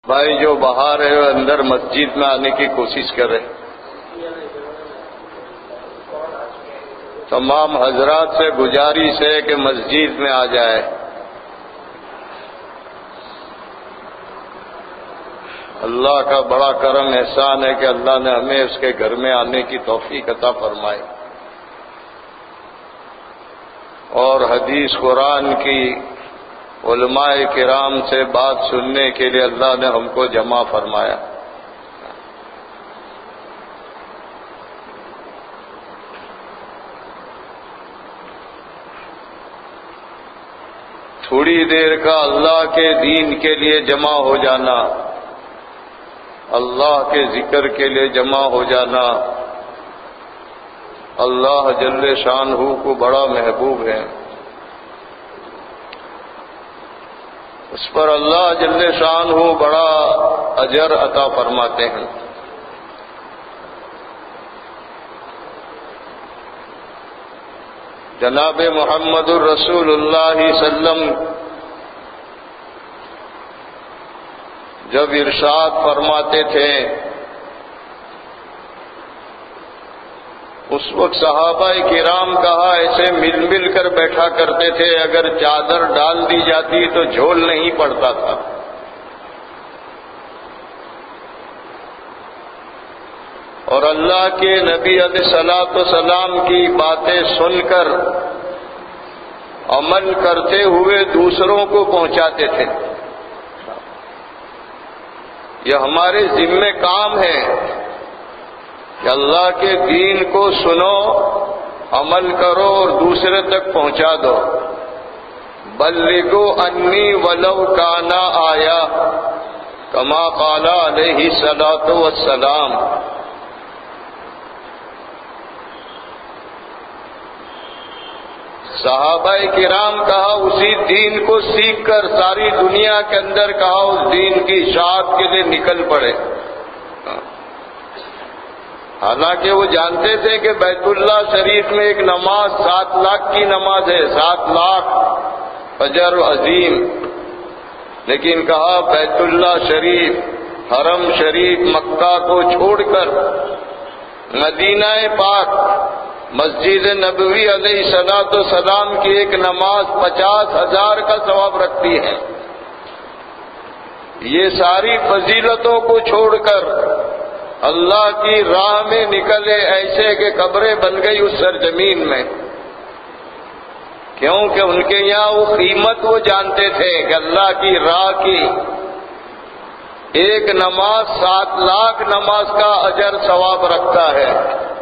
بھائی جو باہر ہے اندر مسجد میں آنے کی کوشش کرے. تمام حضرات سے گزارش ہے کہ مسجد میں آ جائے. اللہ کا بڑا کرم احسان ہے کہ اللہ نے ہمیں اس کے گھر میں آنے کی توفیق عطا فرمائی اور حدیث قرآن کی علماء کرام سے بات سننے کے لیے اللہ نے ہم کو جمع فرمایا. تھوڑی دیر کا اللہ کے دین کے لیے جمع ہو جانا، اللہ کے ذکر کے لیے جمع ہو جانا اللہ جل شانہ کو بڑا محبوب ہے. اس پر اللہ جل شانہ بڑا اجر عطا فرماتے ہیں. جناب محمد الرسول اللہ صلی اللہ علیہ وسلم جب ارشاد فرماتے تھے اس وقت صحابہ کرام کہا ایسے مل مل کر بیٹھا کرتے تھے، اگر چادر ڈال دی جاتی تو جھول نہیں پڑتا تھا. اور اللہ کے نبی علیہ الصلوۃ والسلام کی باتیں سن کر عمل کرتے ہوئے دوسروں کو پہنچاتے تھے. یہ ہمارے ذمہ کام ہے کہ اللہ کے دین کو سنو، عمل کرو اور دوسرے تک پہنچا دو. بلغوا انی ولو کان آیا کما قال علیہ الصلوۃ والسلام. صحابہ کرام کہا اسی دین کو سیکھ کر ساری دنیا کے اندر کہا اس دین کی اشاعت کے لیے نکل پڑے. حالانکہ وہ جانتے تھے کہ بیت اللہ شریف میں ایک نماز 7 لاکھ کی نماز ہے، 7 لاکھ اجر عظیم. لیکن کہا بیت اللہ شریف، حرم شریف مکہ کو چھوڑ کر مدینہ پاک مسجد نبوی علیہ الصلوۃ والسلام کی ایک نماز 50,000 کا ثواب رکھتی ہے. یہ ساری فضیلتوں کو چھوڑ کر اللہ کی راہ میں نکلے ایسے کہ قبریں بن گئی اس سرزمین میں. کیونکہ ان کے یہاں وہ قیمت وہ جانتے تھے کہ اللہ کی راہ کی ایک نماز 7 لاکھ نماز کا اجر ثواب رکھتا ہے.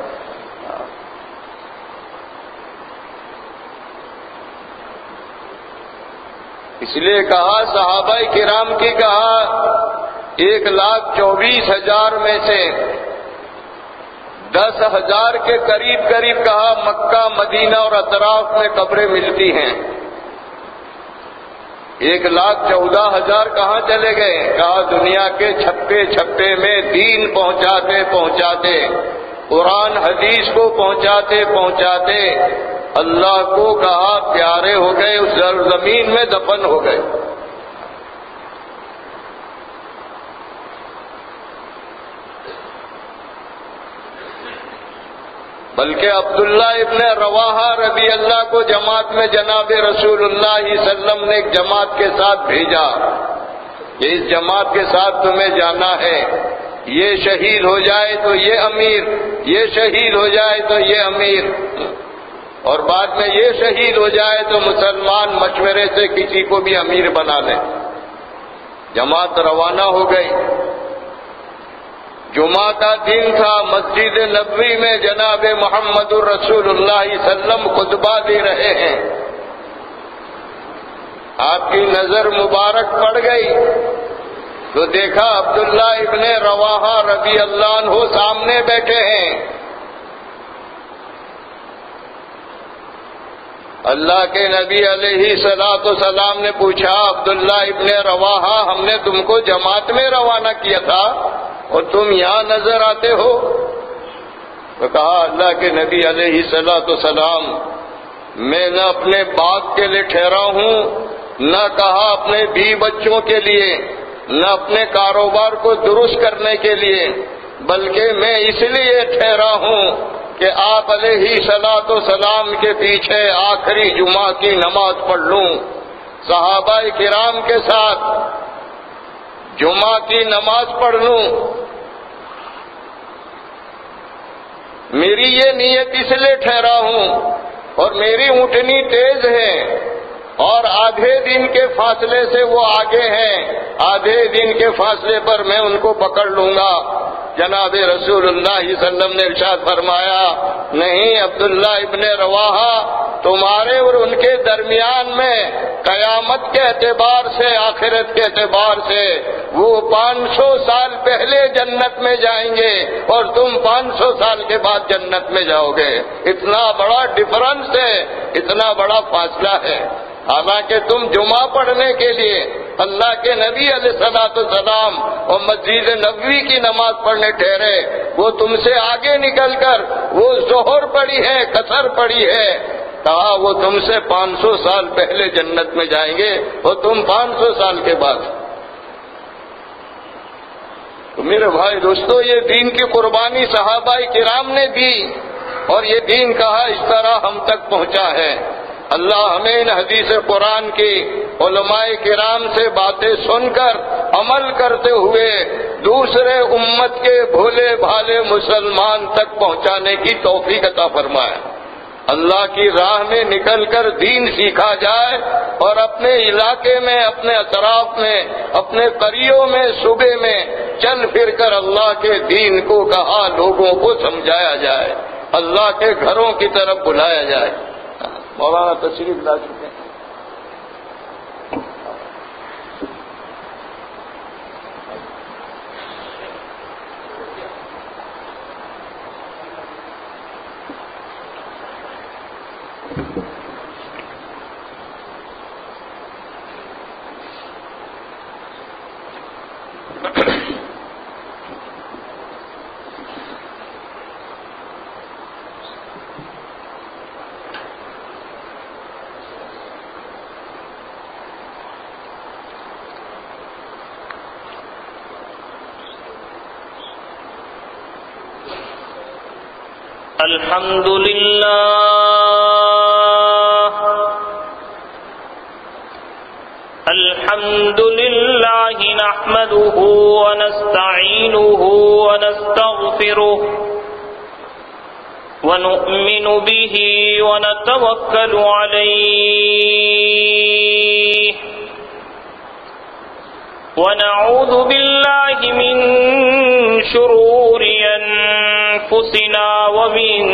اس لیے کہا صحابہ کرام کی کہا 1,24,000 میں سے 10,000 کے قریب کہا مکہ مدینہ اور اطراف میں قبریں ملتی ہیں. 1,14,000 کہاں چلے گئے؟ کہا دنیا کے چھپے چھپے میں دین پہنچاتے قرآن حدیث کو پہنچاتے اللہ کو کہا پیارے ہو گئے، اس زمین میں دفن ہو گئے. بلکہ عبداللہ ابن رواحہ رضی اللہ کو جماعت میں جناب رسول اللہ صلی اللہ علیہ وسلم نے ایک جماعت کے ساتھ بھیجا کہ اس جماعت کے ساتھ تمہیں جانا ہے، یہ شہید ہو جائے تو یہ امیر، یہ شہید ہو جائے تو یہ امیر، اور بعد میں یہ شہید ہو جائے تو مسلمان مشورے سے کسی کو بھی امیر بنا لیں. جماعت روانہ ہو گئی. جمعہ کا دن تھا، مسجد نبوی میں جناب محمد الرسول اللہ صلی اللہ علیہ وسلم خطبہ دے رہے ہیں. آپ کی نظر مبارک پڑ گئی تو دیکھا عبداللہ ابن رواحہ رضی اللہ عنہ سامنے بیٹھے ہیں. اللہ کے نبی علیہ الصلوۃ والسلام نے پوچھا عبداللہ ابن رواحہ ہم نے تم کو جماعت میں روانہ کیا تھا اور تم یہاں نظر آتے ہو؟ تو کہا اللہ کے نبی علیہ الصلوۃ والسلام میں نہ اپنے باغ کے لیے ٹھہرا ہوں، نہ کہا اپنے بیوی بچوں کے لیے، نہ اپنے کاروبار کو درست کرنے کے لیے، بلکہ میں اس لیے ٹھہرا ہوں کہ آپ علیہ الصلوۃ والسلام کے پیچھے آخری جمعہ کی نماز پڑھ لوں، صحابہ کرام کے ساتھ جمعہ کی نماز پڑھ لوں۔ میری یہ نیت اس لیے ٹھہرا ہوں، اور میری اونٹنی تیز ہے، اور آدھے دن کے فاصلے سے وہ آگے ہیں، آدھے دن کے فاصلے پر میں ان کو پکڑ لوں گا۔ جناب رسول اللہ صلی اللہ علیہ وسلم نے ارشاد فرمایا، نہیں عبداللہ ابن رواحہ، تمہارے اور ان کے درمیان میں قیامت کے اعتبار سے، آخرت کے اعتبار سے وہ 500 سال پہلے جنت میں جائیں گے اور تم 500 سال کے بعد جنت میں جاؤ گے۔ اتنا بڑا ڈفرنس ہے، اتنا بڑا فاصلہ ہے۔ حالانکہ تم جمعہ پڑھنے کے لیے اللہ کے نبی علیہ الصلوۃ والسلام اور مسجد نبوی کی نماز پڑھنے ٹھہرے، وہ تم سے آگے نکل کر وہ ظہر پڑھی ہے، قصر پڑھی ہے، کہا وہ تم سے 500 سال پہلے جنت میں جائیں گے اور تم 500 سال کے بعد۔ تو میرے بھائی دوستو، یہ دین کی قربانی صحابہ کرام نے دی، اور یہ دین کہا اس طرح ہم تک پہنچا ہے۔ اللہ ہمیں ان حدیث قرآن کی علماء کرام سے باتیں سن کر عمل کرتے ہوئے دوسرے امت کے بھولے بھالے مسلمان تک پہنچانے کی توفیق عطا فرمائے۔ اللہ کی راہ میں نکل کر دین سیکھا جائے، اور اپنے علاقے میں، اپنے اطراف میں، اپنے قریوں میں، صوبے میں چل پھر کر اللہ کے دین کو کہا لوگوں کو سمجھایا جائے، اللہ کے گھروں کی طرف بلایا جائے۔ مولانا تشریف لا چکے ہیں۔ الحمد للہ نحمده ونستعینه ونستغفره ونؤمن به ونتوکل علیہ ونعوذ باللہ من شرور انفسنا ومن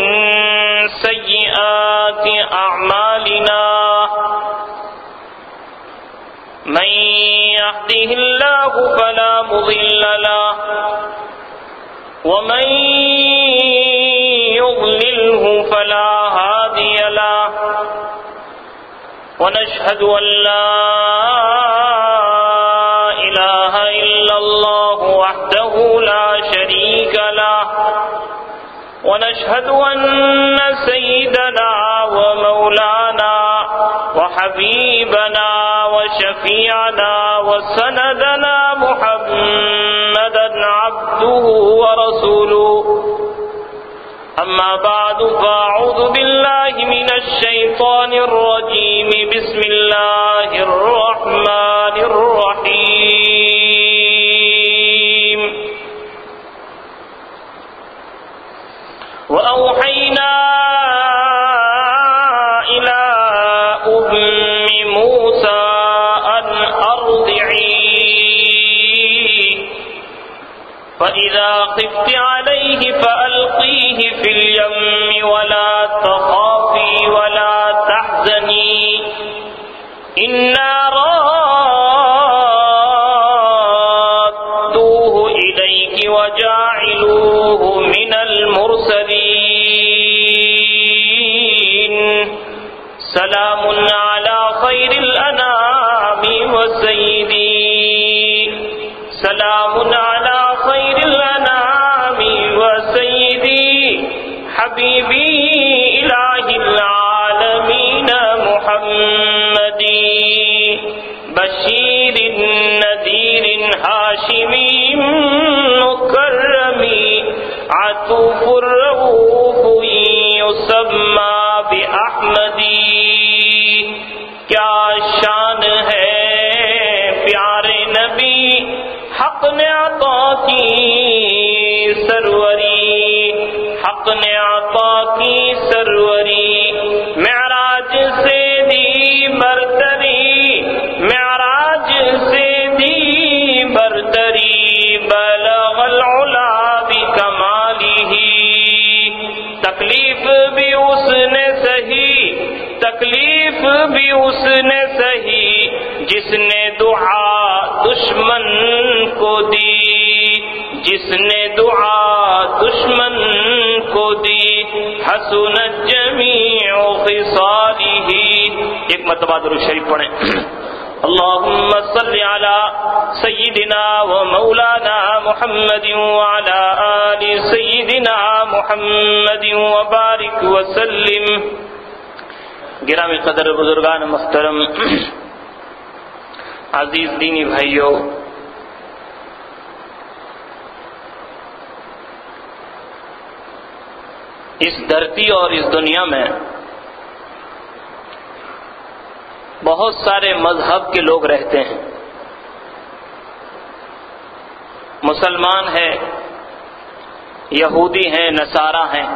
سیئات اعمالنا من يهده الله فلا مضل له ومن يضلله فلا هادي له ونشهد أن لا إله إلا الله وحده لا شريك له ونشهد أن سيدنا ومولانا وحبيبنا وشفيعنا وسندنا محمدا عبده ورسوله أما بعد فأعوذ بالله من الشيطان الرجيم بسم الله الرحمن الرحيم وأوحينا إلى أم موسى أن أرضعيه فإذا خفت عليه فألقيه في اليم ولا تخافي ولا تحزني إنا رادوه إليك وجاعلوه من المرسلين سلام على خير الأنام وسيدي سلام على خير الأنام وسيدي حبيبي إله العالمين محمدي بشير نذير حق نے عطا کی سروری، حق نے عطا کی سروری، معراج سے دی برتری، معراج سے دی برتری، بلغ العلا بکمالہ، تکلیف بھی اس نے سہی، تکلیف بھی اس نے سہی، جس نے دعا دشمن کو دی، جس نے دعا دشمن کو دی، حسنت جمیع خصالہ۔ ایک مرتبہ درود شریف پڑھیں۔ اللہم صل علی سیدنا و مولانا محمد وعلی آل سیدنا محمد وبارک وسلم۔ گرامی قدر بزرگان محترم، عزیز دینی بھائیوں، اس دھرتی اور اس دنیا میں بہت سارے مذہب کے لوگ رہتے ہیں۔ مسلمان ہیں، یہودی ہیں، نصارہ ہیں،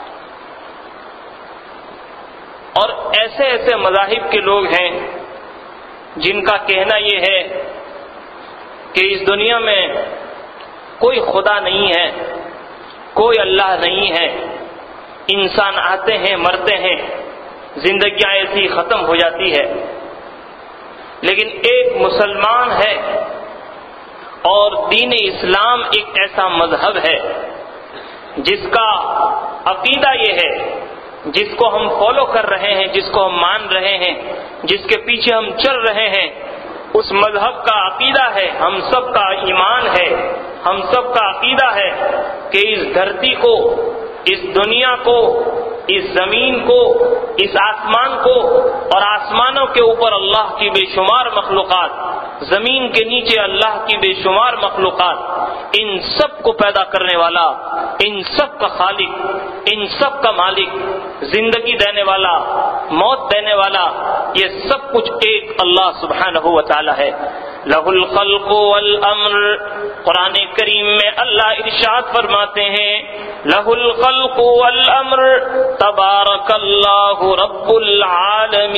اور ایسے ایسے مذاہب کے لوگ ہیں جن کا کہنا یہ ہے کہ اس دنیا میں کوئی خدا نہیں ہے، کوئی اللہ نہیں ہے، انسان آتے ہیں مرتے ہیں، زندگیاں ایسی ختم ہو جاتی ہے۔ لیکن ایک مسلمان ہے اور دین اسلام ایک ایسا مذہب ہے جس کا عقیدہ یہ ہے، جس کو ہم فالو کر رہے ہیں، جس کو ہم مان رہے ہیں، جس کے پیچھے ہم چل رہے ہیں، اس مذہب کا عقیدہ ہے، ہم سب کا ایمان ہے، ہم سب کا عقیدہ ہے کہ اس دھرتی کو، اس دنیا کو، اس زمین کو، اس آسمان کو اور آسمانوں کے اوپر اللہ کی بے شمار مخلوقات، زمین کے نیچے اللہ کی بے شمار مخلوقات، ان سب کو پیدا کرنے والا، ان سب کا خالق، ان سب کا مالک، زندگی دینے والا، موت دینے والا، یہ سب کچھ ایک اللہ سبحانہ و تعالی ہے۔ لہ الخلق والامر، قرآن کریم میں اللہ ارشاد فرماتے ہیں لہ الخلق والامر تبارک اللہ رب العالمین۔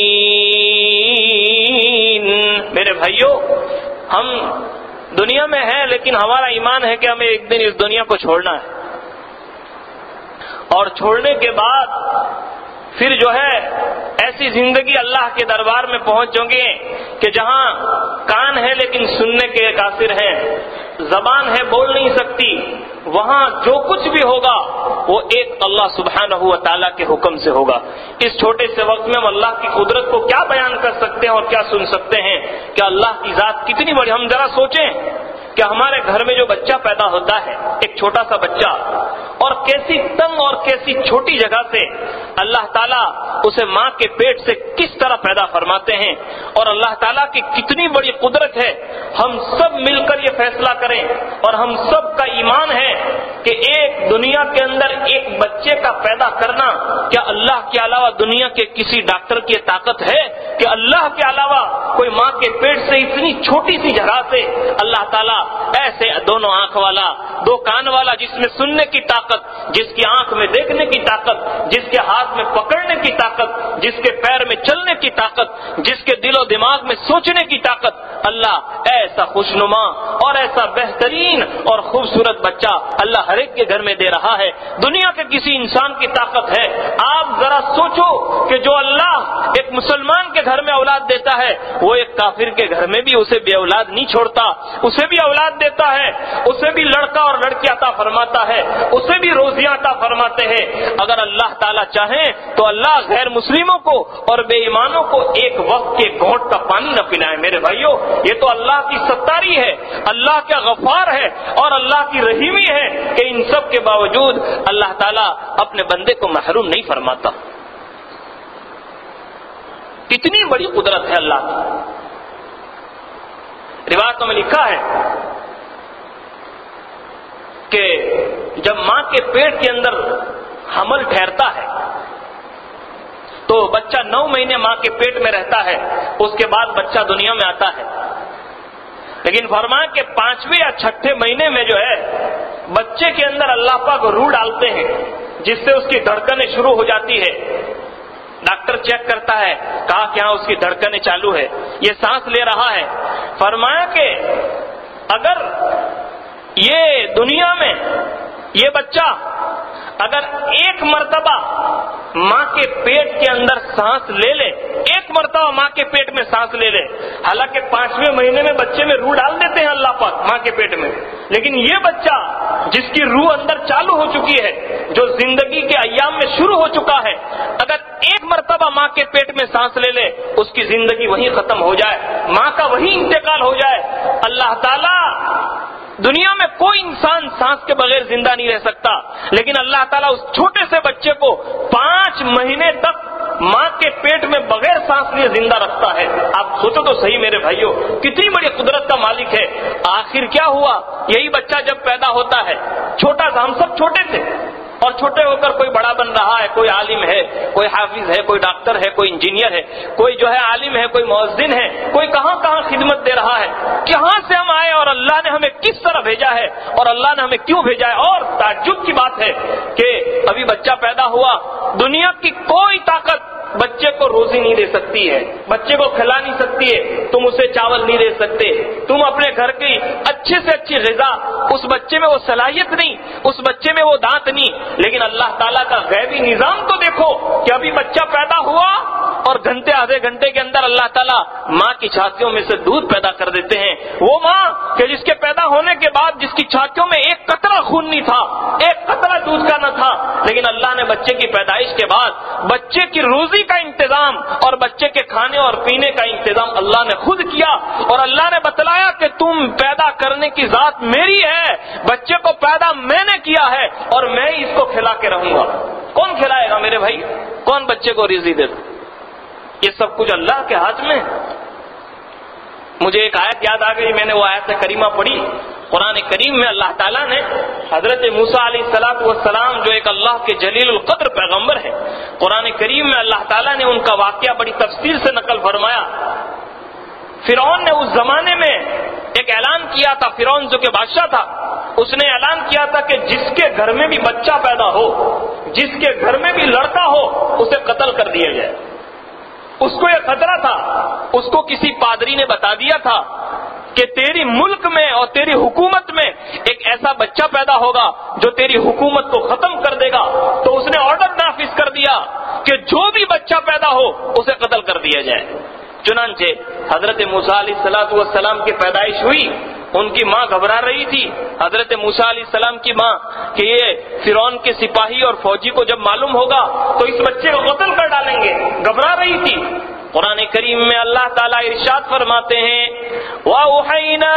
میرے بھائیوں، ہم دنیا میں ہیں لیکن ہمارا ایمان ہے کہ ہمیں ایک دن اس دنیا کو چھوڑنا ہے، اور چھوڑنے کے بعد پھر جو ہے ایسی زندگی اللہ کے دربار میں پہنچ گے کہ جہاں کان ہے لیکن سننے کے قاصر ہیں، زبان ہے بول نہیں سکتی، وہاں جو کچھ بھی ہوگا وہ ایک اللہ سبحانہ و تعالیٰ کے حکم سے ہوگا۔ اس چھوٹے سے وقت میں ہم اللہ کی قدرت کو کیا بیان کر سکتے ہیں اور کیا سن سکتے ہیں کہ اللہ کی ذات کتنی بڑی۔ ہم ذرا سوچیں کہ ہمارے گھر میں جو بچہ پیدا ہوتا ہے، ایک چھوٹا سا بچہ، اور کیسی تنگ اور کیسی چھوٹی جگہ سے اللہ تعالیٰ اسے ماں کے پیٹ سے کس طرح پیدا فرماتے ہیں، اور اللہ تعالیٰ کی کتنی بڑی قدرت ہے۔ ہم سب مل کر یہ فیصلہ کریں اور ہم سب کا ایمان ہے کہ ایک دنیا کے اندر ایک بچے کا پیدا کرنا، کیا اللہ کے علاوہ دنیا کے کسی ڈاکٹر کی طاقت ہے کہ اللہ کے علاوہ کوئی ماں کے پیٹ سے اتنی چھوٹی سی جگہ سے اللہ تعالیٰ ایسے دونوں آنکھ والا، دو کان والا، جس میں سننے کی طاقت، جس کی آنکھ میں دیکھنے کی طاقت، جس کے ہاتھ میں پکڑنے کی طاقت، جس کے پیر میں چلنے کی طاقت، جس کے دل و دماغ میں سوچنے کی طاقت، اللہ ایسا خوشنما اور ایسا بہترین اور خوبصورت بچہ اللہ ہر ایک کے گھر میں دے رہا ہے۔ دنیا کے کسی انسان کی طاقت ہے؟ آپ ذرا سوچو کہ جو اللہ ایک مسلمان کے گھر میں اولاد دیتا ہے، وہ ایک کافر کے گھر میں بھی اسے بے اولاد نہیں چھوڑتا، اسے بھی اولاد دیتا ہے، اسے بھی لڑکا اور لڑکی عطا فرماتا ہے، اسے بھی روزیاں عطا فرماتے ہیں۔ اگر اللہ تعالیٰ چاہیں تو اللہ غیر مسلموں کو اور بے ایمانوں کو ایک وقت کے گھونٹ کا پانی نہ پلائے۔ میرے بھائیوں، یہ تو اللہ کی ستاری ہے، اللہ کا غفار ہے اور اللہ کی رحیمی ہے کہ ان سب کے باوجود اللہ تعالیٰ اپنے بندے کو محروم نہیں فرماتا۔ اتنی بڑی قدرت ہے اللہ کی۔ روایتوں میں لکھا ہے کہ جب ماں کے پیٹ کے اندر حمل ٹھہرتا ہے تو بچہ 9 مہینے ماں کے پیٹ میں رہتا ہے، اس کے بعد بچہ دنیا میں آتا ہے۔ لیکن فرمایا کہ 5ویں یا 6ٹھے مہینے میں جو ہے بچے کے اندر اللہ پاک روح ڈالتے ہیں جس سے اس کی دھڑکنیں شروع ہو جاتی ہے. ڈاکٹر چیک کرتا ہے, کہا کہ ہاں اس کی دھڑکنیں چالو ہے, یہ سانس لے رہا ہے. فرمایا کہ اگر یہ دنیا میں یہ بچہ اگر ایک مرتبہ ماں کے پیٹ کے اندر سانس لے لے, ایک مرتبہ ماں کے پیٹ میں سانس لے لے, حالانکہ 5ویں مہینے میں بچے میں روح ڈال دیتے ہیں اللہ پاک ماں کے پیٹ میں, لیکن یہ بچہ جس کی روح اندر چالو ہو چکی ہے, جو زندگی کے ایام میں شروع ہو چکا ہے, اگر ایک مرتبہ ماں کے پیٹ میں سانس لے لے, اس کی زندگی وہیں ختم ہو جائے, ماں کا وہیں انتقال ہو جائے. اللہ تعالیٰ دنیا میں کوئی انسان سانس کے بغیر زندہ نہیں رہ سکتا, لیکن اللہ تعالیٰ اس چھوٹے سے بچے کو 5 مہینے تک ماں کے پیٹ میں بغیر سانس لیے زندہ رکھتا ہے. آپ سوچو تو صحیح میرے بھائیوں, کتنی بڑی قدرت کا مالک ہے. آخر کیا ہوا, یہی بچہ جب پیدا ہوتا ہے, چھوٹا تھا, ہم سب چھوٹے تھے, اور چھوٹے ہو کر کوئی بڑا بن رہا ہے, کوئی عالم ہے, کوئی حافظ ہے, کوئی ڈاکٹر ہے, کوئی انجینئر ہے, کوئی جو ہے عالم ہے, کوئی مؤذن ہے, کوئی کہاں کہاں خدمت دے رہا ہے. کہاں سے ہم آئے اور اللہ نے ہمیں کس طرح بھیجا ہے, اور اللہ نے ہمیں کیوں بھیجا ہے. اور تعجب کی بات ہے کہ ابھی بچہ پیدا ہوا, دنیا کی کوئی طاقت بچے کو روزی نہیں دے سکتی ہے, بچے کو کھلا نہیں سکتی ہے, تم اسے چاول نہیں دے سکتے, تم اپنے گھر کی اچھے سے اچھی غذا, اس بچے میں وہ صلاحیت نہیں, اس بچے میں وہ دانت نہیں. لیکن اللہ تعالیٰ کا غیبی نظام تو دیکھو کہ ابھی بچہ پیدا ہوا اور گھنٹے آدھے گھنٹے کے اندر اللہ تعالیٰ ماں کی چھاتیوں میں سے دودھ پیدا کر دیتے ہیں. وہ ماں کہ جس کے پیدا ہونے کے بعد جس کی چھاتیوں میں ایک قطرہ خون نہیں تھا, ایک قطرہ دودھ کا نہ تھا, لیکن اللہ نے بچے کی پیدائش کے بعد بچے کی روزی کا انتظام اور بچے کے کھانے اور پینے کا انتظام اللہ نے خود کیا. اور اللہ نے بتلایا کہ تم پیدا کرنے کی ذات میری ہے, بچے کو پیدا میں نے کیا ہے اور میں اس کو کھلا کے رہوں گا. کون کھلائے گا میرے بھائی, کون بچے کو رزق دے گا؟ یہ سب کچھ اللہ کے ہاتھ میں. مجھے ایک آیت یاد آ گئی, میں نے وہ آیت کریمہ پڑھی قرآن کریم میں. اللہ تعالیٰ نے حضرت موسیٰ علیہ السلام جو ایک اللہ کے جلیل القدر پیغمبر ہے, قرآن کریم میں اللہ تعالیٰ نے ان کا واقعہ بڑی تفصیل سے نقل فرمایا. فرعون نے اس زمانے میں ایک اعلان کیا تھا, فرعون جو کہ بادشاہ تھا, اس نے اعلان کیا تھا کہ جس کے گھر میں بھی بچہ پیدا ہو, جس کے گھر میں بھی لڑکا ہو, اسے قتل کر دیا جائے. اس کو یہ خطرہ تھا, اس کو کسی پادری نے بتا دیا تھا کہ تیری ملک میں اور تیری حکومت میں ایک ایسا بچہ پیدا ہوگا جو تیری حکومت کو ختم کر دے گا. تو اس نے آرڈر نافذ کر دیا کہ جو بھی بچہ پیدا ہو اسے قتل کر دیا جائے. چنانچہ حضرت موسیٰ علیہ السلام کی پیدائش ہوئی, ان کی ماں گھبرا رہی تھی, حضرت موسیٰ علیہ السلام کی ماں, کہ یہ فرعون کے سپاہی اور فوجی کو جب معلوم ہوگا تو اس بچے کو قتل کر ڈالیں گے, گھبرا رہی تھی. قرآن کریم میں اللہ تعالیٰ ارشاد فرماتے ہیں وَأَوْحَيْنَا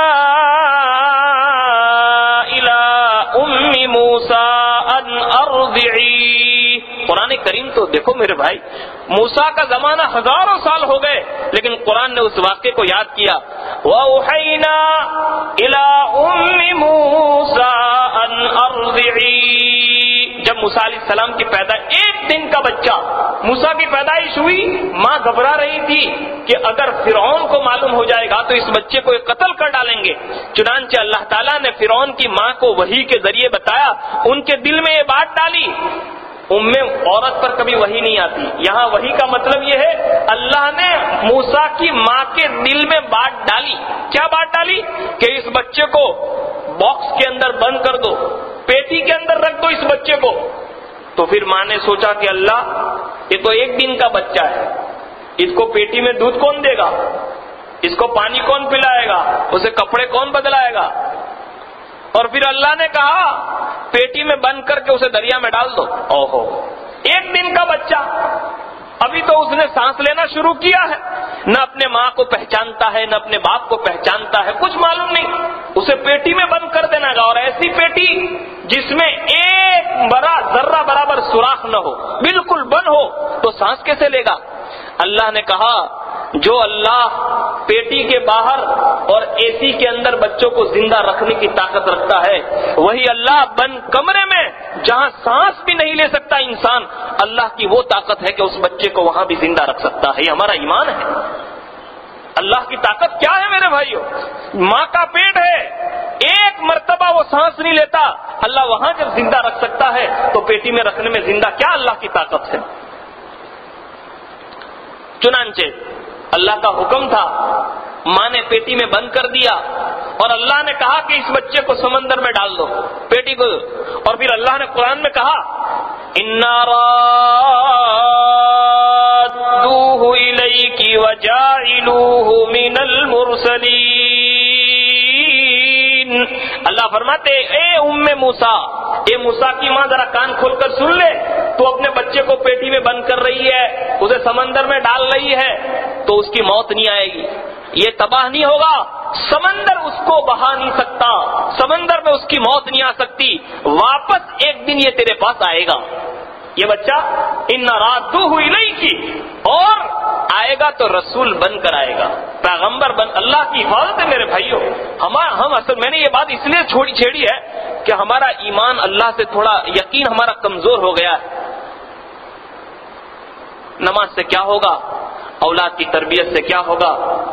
إِلَىٰ أُمِّ مُوسَىٰ أَنْ أَرْضِعِيهِ. قرآن کریم تو دیکھو میرے بھائی, موسیٰ کا زمانہ ہزاروں سال ہو گئے, لیکن قرآن نے اس واقعے کو یاد کیا. وَأَوْحَيْنَا إِلَىٰ أُمِّ مُوسَىٰ أَنْ أَرْضِعِيهِ. جب موسیٰ علیہ السلام کی ایک دن کا بچہ موسیٰ کی پیدائش ہوئی, ماں گھبرا رہی تھی کہ اگر فرعون کو معلوم ہو جائے گا تو اس بچے کو قتل کر ڈالیں گے. چنانچہ اللہ تعالیٰ نے فرعون کی ماں کو وحی کے ذریعے بتایا, ان کے دل میں یہ بات ڈالی. عورت پر کبھی وحی نہیں آتی, یہاں وحی کا مطلب یہ ہے اللہ نے موسیٰ کی ماں کے دل میں بات ڈالی. کیا بات ڈالی؟ کہ اس بچے کو باکس کے اندر بند کر دو, پیٹی کے اندر رکھ دو اس بچے کو. تو پھر ماں نے سوچا کہ اللہ, یہ تو ایک دن کا بچہ ہے, اس کو پیٹی میں دودھ کون دے گا, اس کو پانی کون پلائے گا, اسے کپڑے کون بدلائے گا. اور پھر اللہ نے کہا پیٹی میں بند کر کے اسے دریا میں ڈال دو. اوہو, ایک دن کا بچہ, ابھی تو اس نے سانس لینا شروع کیا ہے, نہ اپنے ماں کو پہچانتا ہے نہ اپنے باپ کو پہچانتا ہے, کچھ معلوم نہیں. اسے پیٹی میں بند کر دینا گا, اور ایسی پیٹی جس میں ایک بڑا ذرہ برابر سوراخ نہ ہو, بالکل بند ہو, تو سانس کیسے لے گا. اللہ نے کہا جو اللہ پیٹی کے باہر اور اے سی کے اندر بچوں کو زندہ رکھنے کی طاقت رکھتا ہے, وہی اللہ بند کمرے میں جہاں سانس بھی نہیں لے سکتا انسان, اللہ کی وہ طاقت ہے کہ اس بچے کو وہاں بھی زندہ رکھ سکتا ہے. یہ ہمارا ایمان ہے. اللہ کی طاقت کیا ہے میرے بھائیو؟ ماں کا پیٹ ہے، ایک مرتبہ وہ سانس نہیں لیتا، اللہ وہاں جب زندہ رکھ سکتا ہے تو پیٹی میں رکھنے میں زندہ کیا اللہ کی طاقت ہے؟ چنانچہ اللہ کا حکم تھا، ماں نے پیٹی میں بند کر دیا اور اللہ نے کہا کہ اس بچے کو سمندر میں ڈال دو، پیٹی کو، اور پھر اللہ نے قرآن میں کہا اِنَّا رَادُّوهُ إِلَيْكِ وَجَاعِلُوهُ مِنَ الْمُرْسَلِينَ۔ اللہ فرماتے اے ام موسیٰ، اے موسیٰ کی ماں ذرا کان کھول کر سن لے، تو اپنے بچے کو پیٹی میں بند کر رہی ہے، اسے سمندر میں ڈال رہی ہے، تو اس کی موت نہیں آئے گی، یہ تباہ نہیں ہوگا، سمندر اس کو بہا نہیں سکتا، سمندر میں اس کی موت نہیں آ سکتی، واپس ایک دن یہ تیرے پاس آئے گا یہ بچہ، اِنَّ رَادُّوهُ إِلَيْكِ، اور آئے گا تو رسول بن کر آئے گا، پیغمبر بن، اللہ کی حفاظت ہے میرے بھائیو۔ ہم اصل میں نے یہ بات اس لیے چھیڑی ہے کہ ہمارا ایمان اللہ سے تھوڑا یقین ہمارا کمزور ہو گیا ہے۔ نماز سے کیا ہوگا، اولاد کی تربیت سے کیا ہوگا؟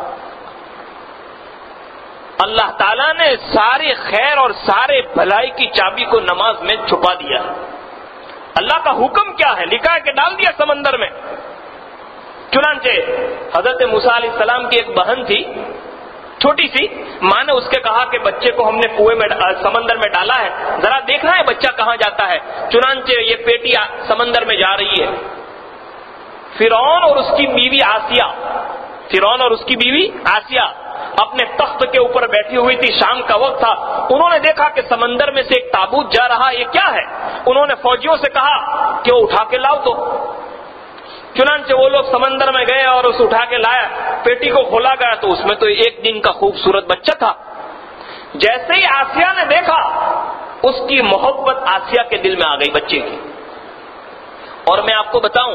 اللہ تعالیٰ نے سارے خیر اور سارے بھلائی کی چابی کو نماز میں چھپا دیا۔ اللہ کا حکم کیا ہے؟ لکھا ہے کہ ڈال دیا سمندر میں۔ چنانچہ حضرت موسیٰ علیہ السلام کی ایک بہن تھی چھوٹی سی، ماں نے اس کے کہا کہ بچے کو ہم نے کنویں میں سمندر میں ڈالا ہے، ذرا دیکھنا ہے بچہ کہاں جاتا ہے۔ چنانچہ یہ پیٹی سمندر میں جا رہی ہے، فرعون اور اس کی بیوی آسیہ اپنے تخت کے اوپر بیٹھی ہوئی تھی، شام کا وقت تھا، انہوں نے دیکھا کہ سمندر میں سے ایک تابوت جا رہا، یہ کیا ہے؟ انہوں نے فوجیوں سے کہا کہ وہ اٹھا کے لاؤ تو، چنانچہ وہ لوگ سمندر میں گئے اور اس اٹھا کے لایا، پیٹی کو کھولا گیا تو اس میں تو ایک دن کا خوبصورت بچہ تھا۔ جیسے ہی آسیہ نے دیکھا، اس کی محبت آسیہ کے دل میں آ گئی بچے کی۔ اور میں آپ کو بتاؤں،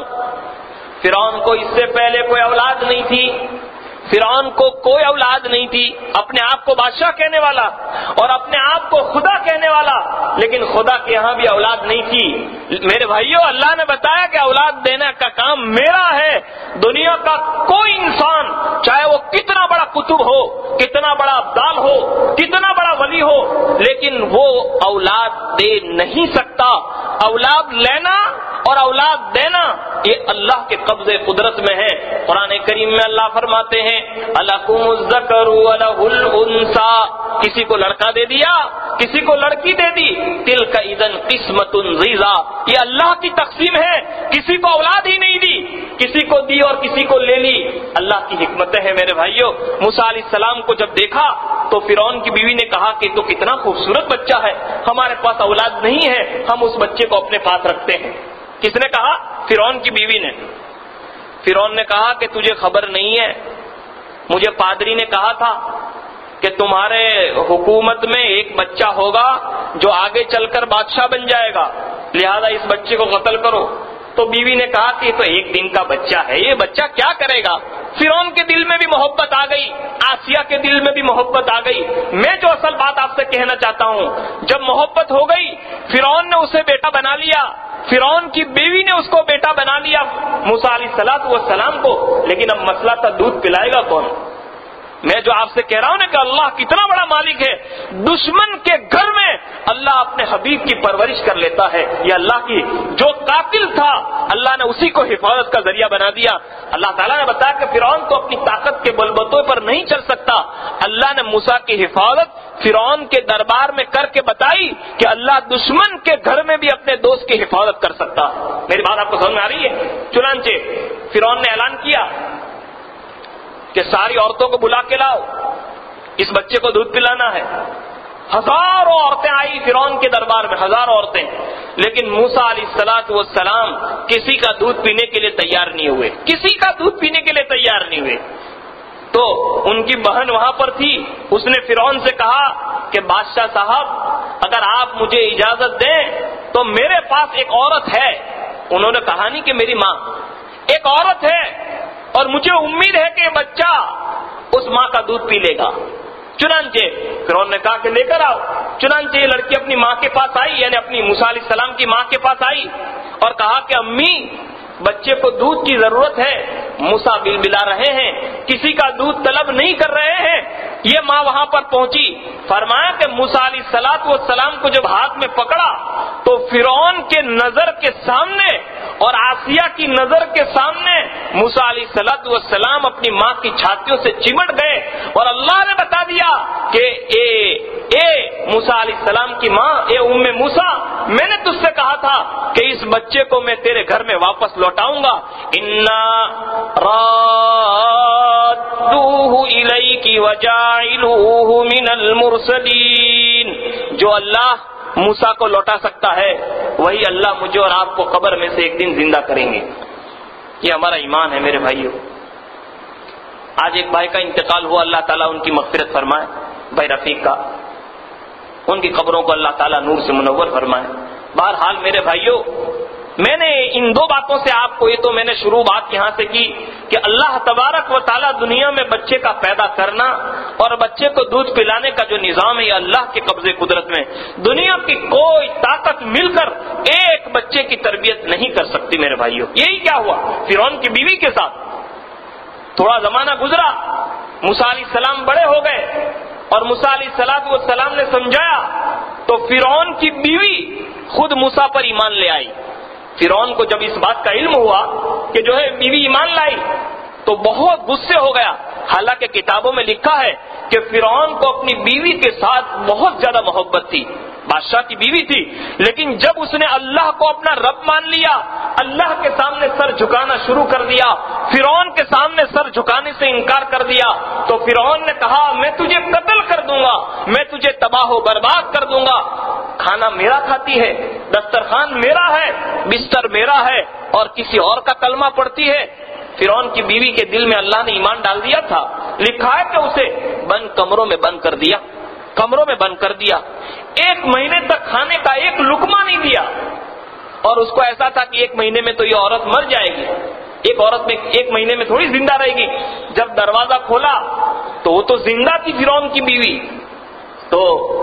فرعون کو اس سے پہلے کوئی اولاد نہیں تھی، فرعون کو کوئی اولاد نہیں تھی، اپنے آپ کو بادشاہ کہنے والا اور اپنے آپ کو خدا کہنے والا، لیکن خدا کے یہاں بھی اولاد نہیں تھی۔ میرے بھائیوں، اللہ نے بتایا کہ اولاد دینے کا کام میرا ہے۔ دنیا کا کوئی انسان، چاہے وہ کتنا بڑا قطب ہو، کتنا بڑا ابدال ہو، کتنا بڑا ولی ہو، لیکن وہ اولاد دے نہیں سکتا۔ اولاد لینا اور اولاد دینا یہ اللہ کے قبضے قدرت میں ہے۔ قرآن کریم میں اللہ فرماتے ہیں الکم الذکر ولہ الانثی، کسی کو لڑکا دے دیا، کسی کو لڑکی دے دی، تلک اذن قسمۃ ضیزی، یہ اللہ کی تقسیم ہے، کسی کو اولاد ہی نہیں دی، کسی کو دی اور کسی کو لے لی، اللہ کی حکمتیں ہیں میرے بھائیوں۔ موسیٰ علیہ السلام کو جب دیکھا تو فرعون کی بیوی نے کہا کہ تو کتنا خوبصورت بچہ ہے، ہمارے پاس اولاد نہیں ہے، ہم اس بچے کو اپنے پاس رکھتے ہیں۔ کس نے کہا؟ فرعون کی بیوی نے۔ فرعون نے کہا کہ تجھے خبر نہیں ہے، مجھے پادری نے کہا تھا کہ تمہارے حکومت میں ایک بچہ ہوگا جو آگے چل کر بادشاہ بن جائے گا، لہذا اس بچے کو قتل کرو۔ تو بیوی نے کہا کہ یہ تو ایک دن کا بچہ ہے، یہ بچہ کیا کرے گا؟ فرعون کے دل میں بھی محبت آ گئی، آسیہ کے دل میں بھی محبت آ گئی۔ میں جو اصل بات آپ سے کہنا چاہتا ہوں، جب محبت ہو گئی، فرعون نے اسے بیٹا بنا لیا، فرعون کی بیوی نے اس کو بیٹا بنا لیا موسیٰ علیہ السلام کو، لیکن اب مسئلہ تھا دودھ پلائے گا کون؟ میں جو آپ سے کہہ رہا ہوں نا کہ اللہ کتنا بڑا مالک ہے، دشمن کے گھر میں اللہ اپنے حبیب کی پرورش کر لیتا ہے۔ یہ اللہ کی، جو قاتل تھا اللہ نے اسی کو حفاظت کا ذریعہ بنا دیا۔ اللہ تعالیٰ نے بتایا کہ فرعون تو اپنی طاقت کے بلبوتوں پر نہیں چل سکتا، اللہ نے موسیٰ کی حفاظت فرعون کے دربار میں کر کے بتائی کہ اللہ دشمن کے گھر میں بھی اپنے دوست کی حفاظت کر سکتا۔ میری بات آپ کو سمجھ میں آ رہی ہے؟ چنانچہ فرعون نے اعلان کیا کہ ساری عورتوں کو بلا کے لاؤ، اس بچے کو دودھ پلانا ہے۔ ہزاروں عورتیں آئی فرعون کے دربار میں، ہزاروں عورتیں، لیکن موسیٰ علیہ السلام کسی کا دودھ پینے کے لیے تیار نہیں ہوئے، کسی کا دودھ پینے کے لیے تیار نہیں ہوئے۔ تو ان کی بہن وہاں پر تھی، اس نے فرعون سے کہا کہ بادشاہ صاحب اگر آپ مجھے اجازت دیں تو میرے پاس ایک عورت ہے، انہوں نے کہا نہیں کہ میری ماں، ایک عورت ہے اور مجھے امید ہے کہ بچہ اس ماں کا دودھ پی لے گا۔ چنانچہ فرعون نے کہا کہ لے کر آؤ۔ چنانچہ یہ لڑکی اپنی ماں کے پاس آئی، یعنی اپنی موسیٰ علیہ السلام کی ماں کے پاس آئی اور کہا کہ امی بچے کو دودھ کی ضرورت ہے، موسیٰ بلبلا رہے ہیں، کسی کا دودھ طلب نہیں کر رہے ہیں. یہ ماں وہاں پر پہنچی، فرمایا کہ موسیٰ علیہ السلام کو جب ہاتھ میں پکڑا تو فرعون کے نظر کے سامنے اور آسیہ کی نظر کے سامنے موسیٰ علیہ السلام اپنی ماں کی چھاتیوں سے چمٹ گئے، اور اللہ نے بتا دیا کہ اے موسیٰ علیہ السلام کی ماں، اے ام موسیٰ، میں نے تجھ سے کہا تھا کہ اس بچے کو میں تیرے گھر میں واپس لوٹاؤں گا. انا رادوہ الیک وجاعلوہ من المرسلین. جو اللہ موسیٰ کو لوٹا سکتا ہے وہی اللہ مجھے اور آپ کو قبر میں سے ایک دن زندہ کریں گے. یہ ہمارا ایمان ہے میرے بھائیوں. آج ایک بھائی کا انتقال ہوا، اللہ تعالیٰ ان کی مغفرت فرمائے، بھائی رفیق کا، ان کی قبروں کو اللہ تعالیٰ نور سے منور فرمائے. بہرحال میرے بھائیوں، میں نے ان دو باتوں سے آپ کو، یہ تو میں نے شروع بات یہاں سے کی کہ اللہ تبارک و تعالیٰ دنیا میں بچے کا پیدا کرنا اور بچے کو دودھ پلانے کا جو نظام ہے یہ اللہ کے قبضے قدرت میں. دنیا کی کوئی طاقت مل کر ایک بچے کی تربیت نہیں کر سکتی میرے بھائیوں. یہی کیا ہوا فرعون کی بیوی کے ساتھ. تھوڑا زمانہ گزرا، موسیٰ علیہ السلام بڑے ہو گئے اور موسیٰ علیہ السلام نے سمجھایا تو فرعون کی بیوی خود موسیٰ پر ایمان لے آئی. فرعون کو جب اس بات کا علم ہوا کہ جو ہے بیوی ایمان لائی تو بہت غصے ہو گیا. حالانکہ کتابوں میں لکھا ہے کہ فرعون کو اپنی بیوی کے ساتھ بہت زیادہ محبت تھی، بادشاہ کی بیوی تھی، لیکن جب اس نے اللہ کو اپنا رب مان لیا، اللہ کے سامنے سر جھکانا شروع کر دیا، فرعون کے سامنے سر جھکانے سے انکار کر دیا، تو فرعون نے کہا میں تجھے قتل کر دوں گا، میں تجھے تباہ و برباد کر دوں گا. کھانا میرا کھاتی ہے، دسترخوان میرا ہے، بستر میرا ہے، اور کسی اور کا کلمہ پڑھتی ہے. فرعون کی بیوی کے دل میں اللہ نے ایمان ڈال دیا تھا. لکھا ہے کہ اسے بند کمروں میں بند کر دیا، کمروں میں بند کر دیا. 1 مہینے تک کھانے کا ایک لقمہ نہیں دیا، اور اس کو ایسا تھا کہ 1 مہینے میں تو یہ عورت مر جائے گی. ایک عورت میں 1 مہینے میں تھوڑی زندہ رہے گی. جب دروازہ کھولا تو وہ تو زندہ تھی فرعون کی بیوی. تو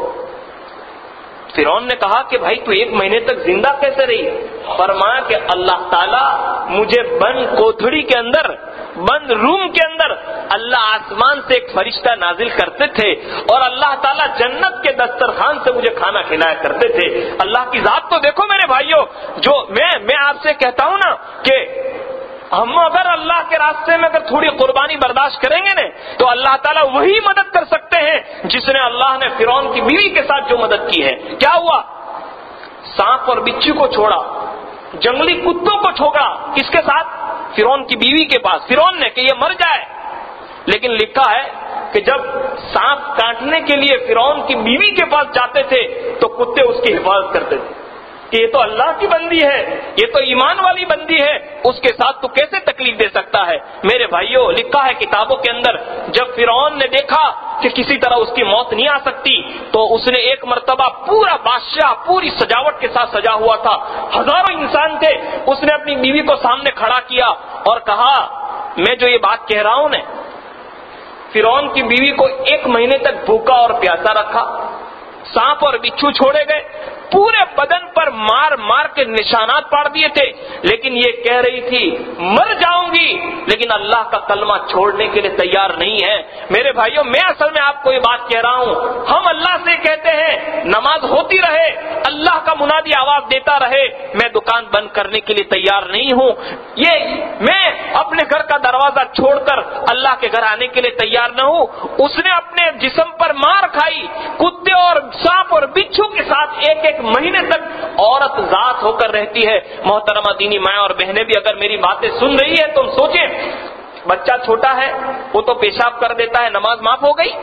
فرعون نے کہا کہ بھائی تو 1 مہینے تک زندہ کیسے رہی؟ فرمایا کہ اللہ تعالیٰ مجھے بند کوٹھڑی کے اندر، بند روم کے اندر اللہ آسمان سے ایک فرشتہ نازل کرتے تھے اور اللہ تعالیٰ جنت کے دسترخوان سے مجھے کھانا کھلایا کرتے تھے. اللہ کی ذات تو دیکھو میرے بھائیوں. جو میں آپ سے کہتا ہوں نا کہ ہم اگر اللہ کے راستے میں اگر تھوڑی قربانی برداشت کریں گے نا تو اللہ تعالیٰ وہی مدد کر سکتے ہیں جس نے اللہ نے فرعون کی بیوی کے ساتھ جو مدد کی ہے. کیا ہوا؟ سانپ اور بچھو کو چھوڑا، جنگلی کتوں کو چھوڑا. کس کے ساتھ؟ فرعون کی بیوی کے پاس. فرعون نے کہ یہ مر جائے، لیکن لکھا ہے کہ جب سانپ کاٹنے کے لیے فرعون کی بیوی کے پاس جاتے تھے تو کتے اس کی حفاظت کرتے تھے کہ یہ تو اللہ کی بندی ہے، یہ تو ایمان والی بندی ہے، اس کے ساتھ تو کیسے تکلیف دے سکتا ہے؟ میرے بھائیوں، لکھا ہے کتابوں کے اندر جب فرعون نے دیکھا کہ کسی طرح اس کی موت نہیں آ سکتی تو اس نے ایک مرتبہ پورا بادشاہ پوری سجاوٹ کے ساتھ سجا ہوا تھا، ہزاروں انسان تھے، اس نے اپنی بیوی کو سامنے کھڑا کیا اور کہا میں جو یہ بات کہہ رہا ہوں نا، فرعون کی بیوی کو 1 مہینے تک بھوکا اور پیاسا رکھا، سانپ اور بچھو چھوڑے گئے، پورے بدن پر مار مار کے نشانات پاڑ دیے تھے، لیکن یہ کہہ رہی تھی مر جاؤں گی لیکن اللہ کا کلمہ چھوڑنے کے لیے تیار نہیں ہے. میرے بھائیوں، میں اصل میں آپ کو یہ بات کہہ رہا ہوں، ہم اللہ سے کہتے ہیں نماز ہوتی رہے، اللہ کا منادی آواز دیتا رہے، میں دکان بند کرنے کے لیے تیار نہیں ہوں، یہ میں اپنے گھر کا دروازہ چھوڑ کر اللہ کے گھر آنے کے لیے تیار نہ ہوں. اس نے اپنے جسم پر مار کھائی، کتے اور سانپ اور بچھو کے ساتھ 1 مہینے تک عورت ذات ہو کر رہتی ہے. محترمہ دینی ماں اور بہنیں بھی اگر میری باتیں سن رہی ہے تو ہم سوچیں، بچہ چھوٹا ہے وہ تو پیشاب کر دیتا ہے، نماز معاف ہو گئی؟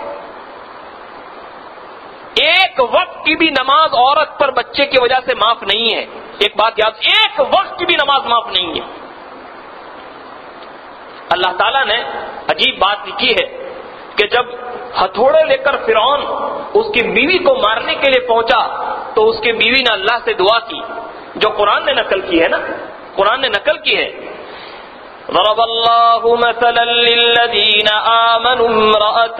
1 وقت کی بھی نماز عورت پر بچے کی وجہ سے معاف نہیں ہے. ایک بات یاد، 1 وقت کی بھی نماز معاف نہیں ہے. اللہ تعالیٰ نے عجیب بات لکھی ہے کہ جب ہتھوڑے لے کر فرعون اس کی بیوی کو مارنے کے لیے پہنچا تو اس کی بیوی نے اللہ سے دعا کی، جو قرآن نے نقل کی ہے نا، قرآن نے نقل کی ہے. ضرب اللہ مثلا للذین آمنوا امرأة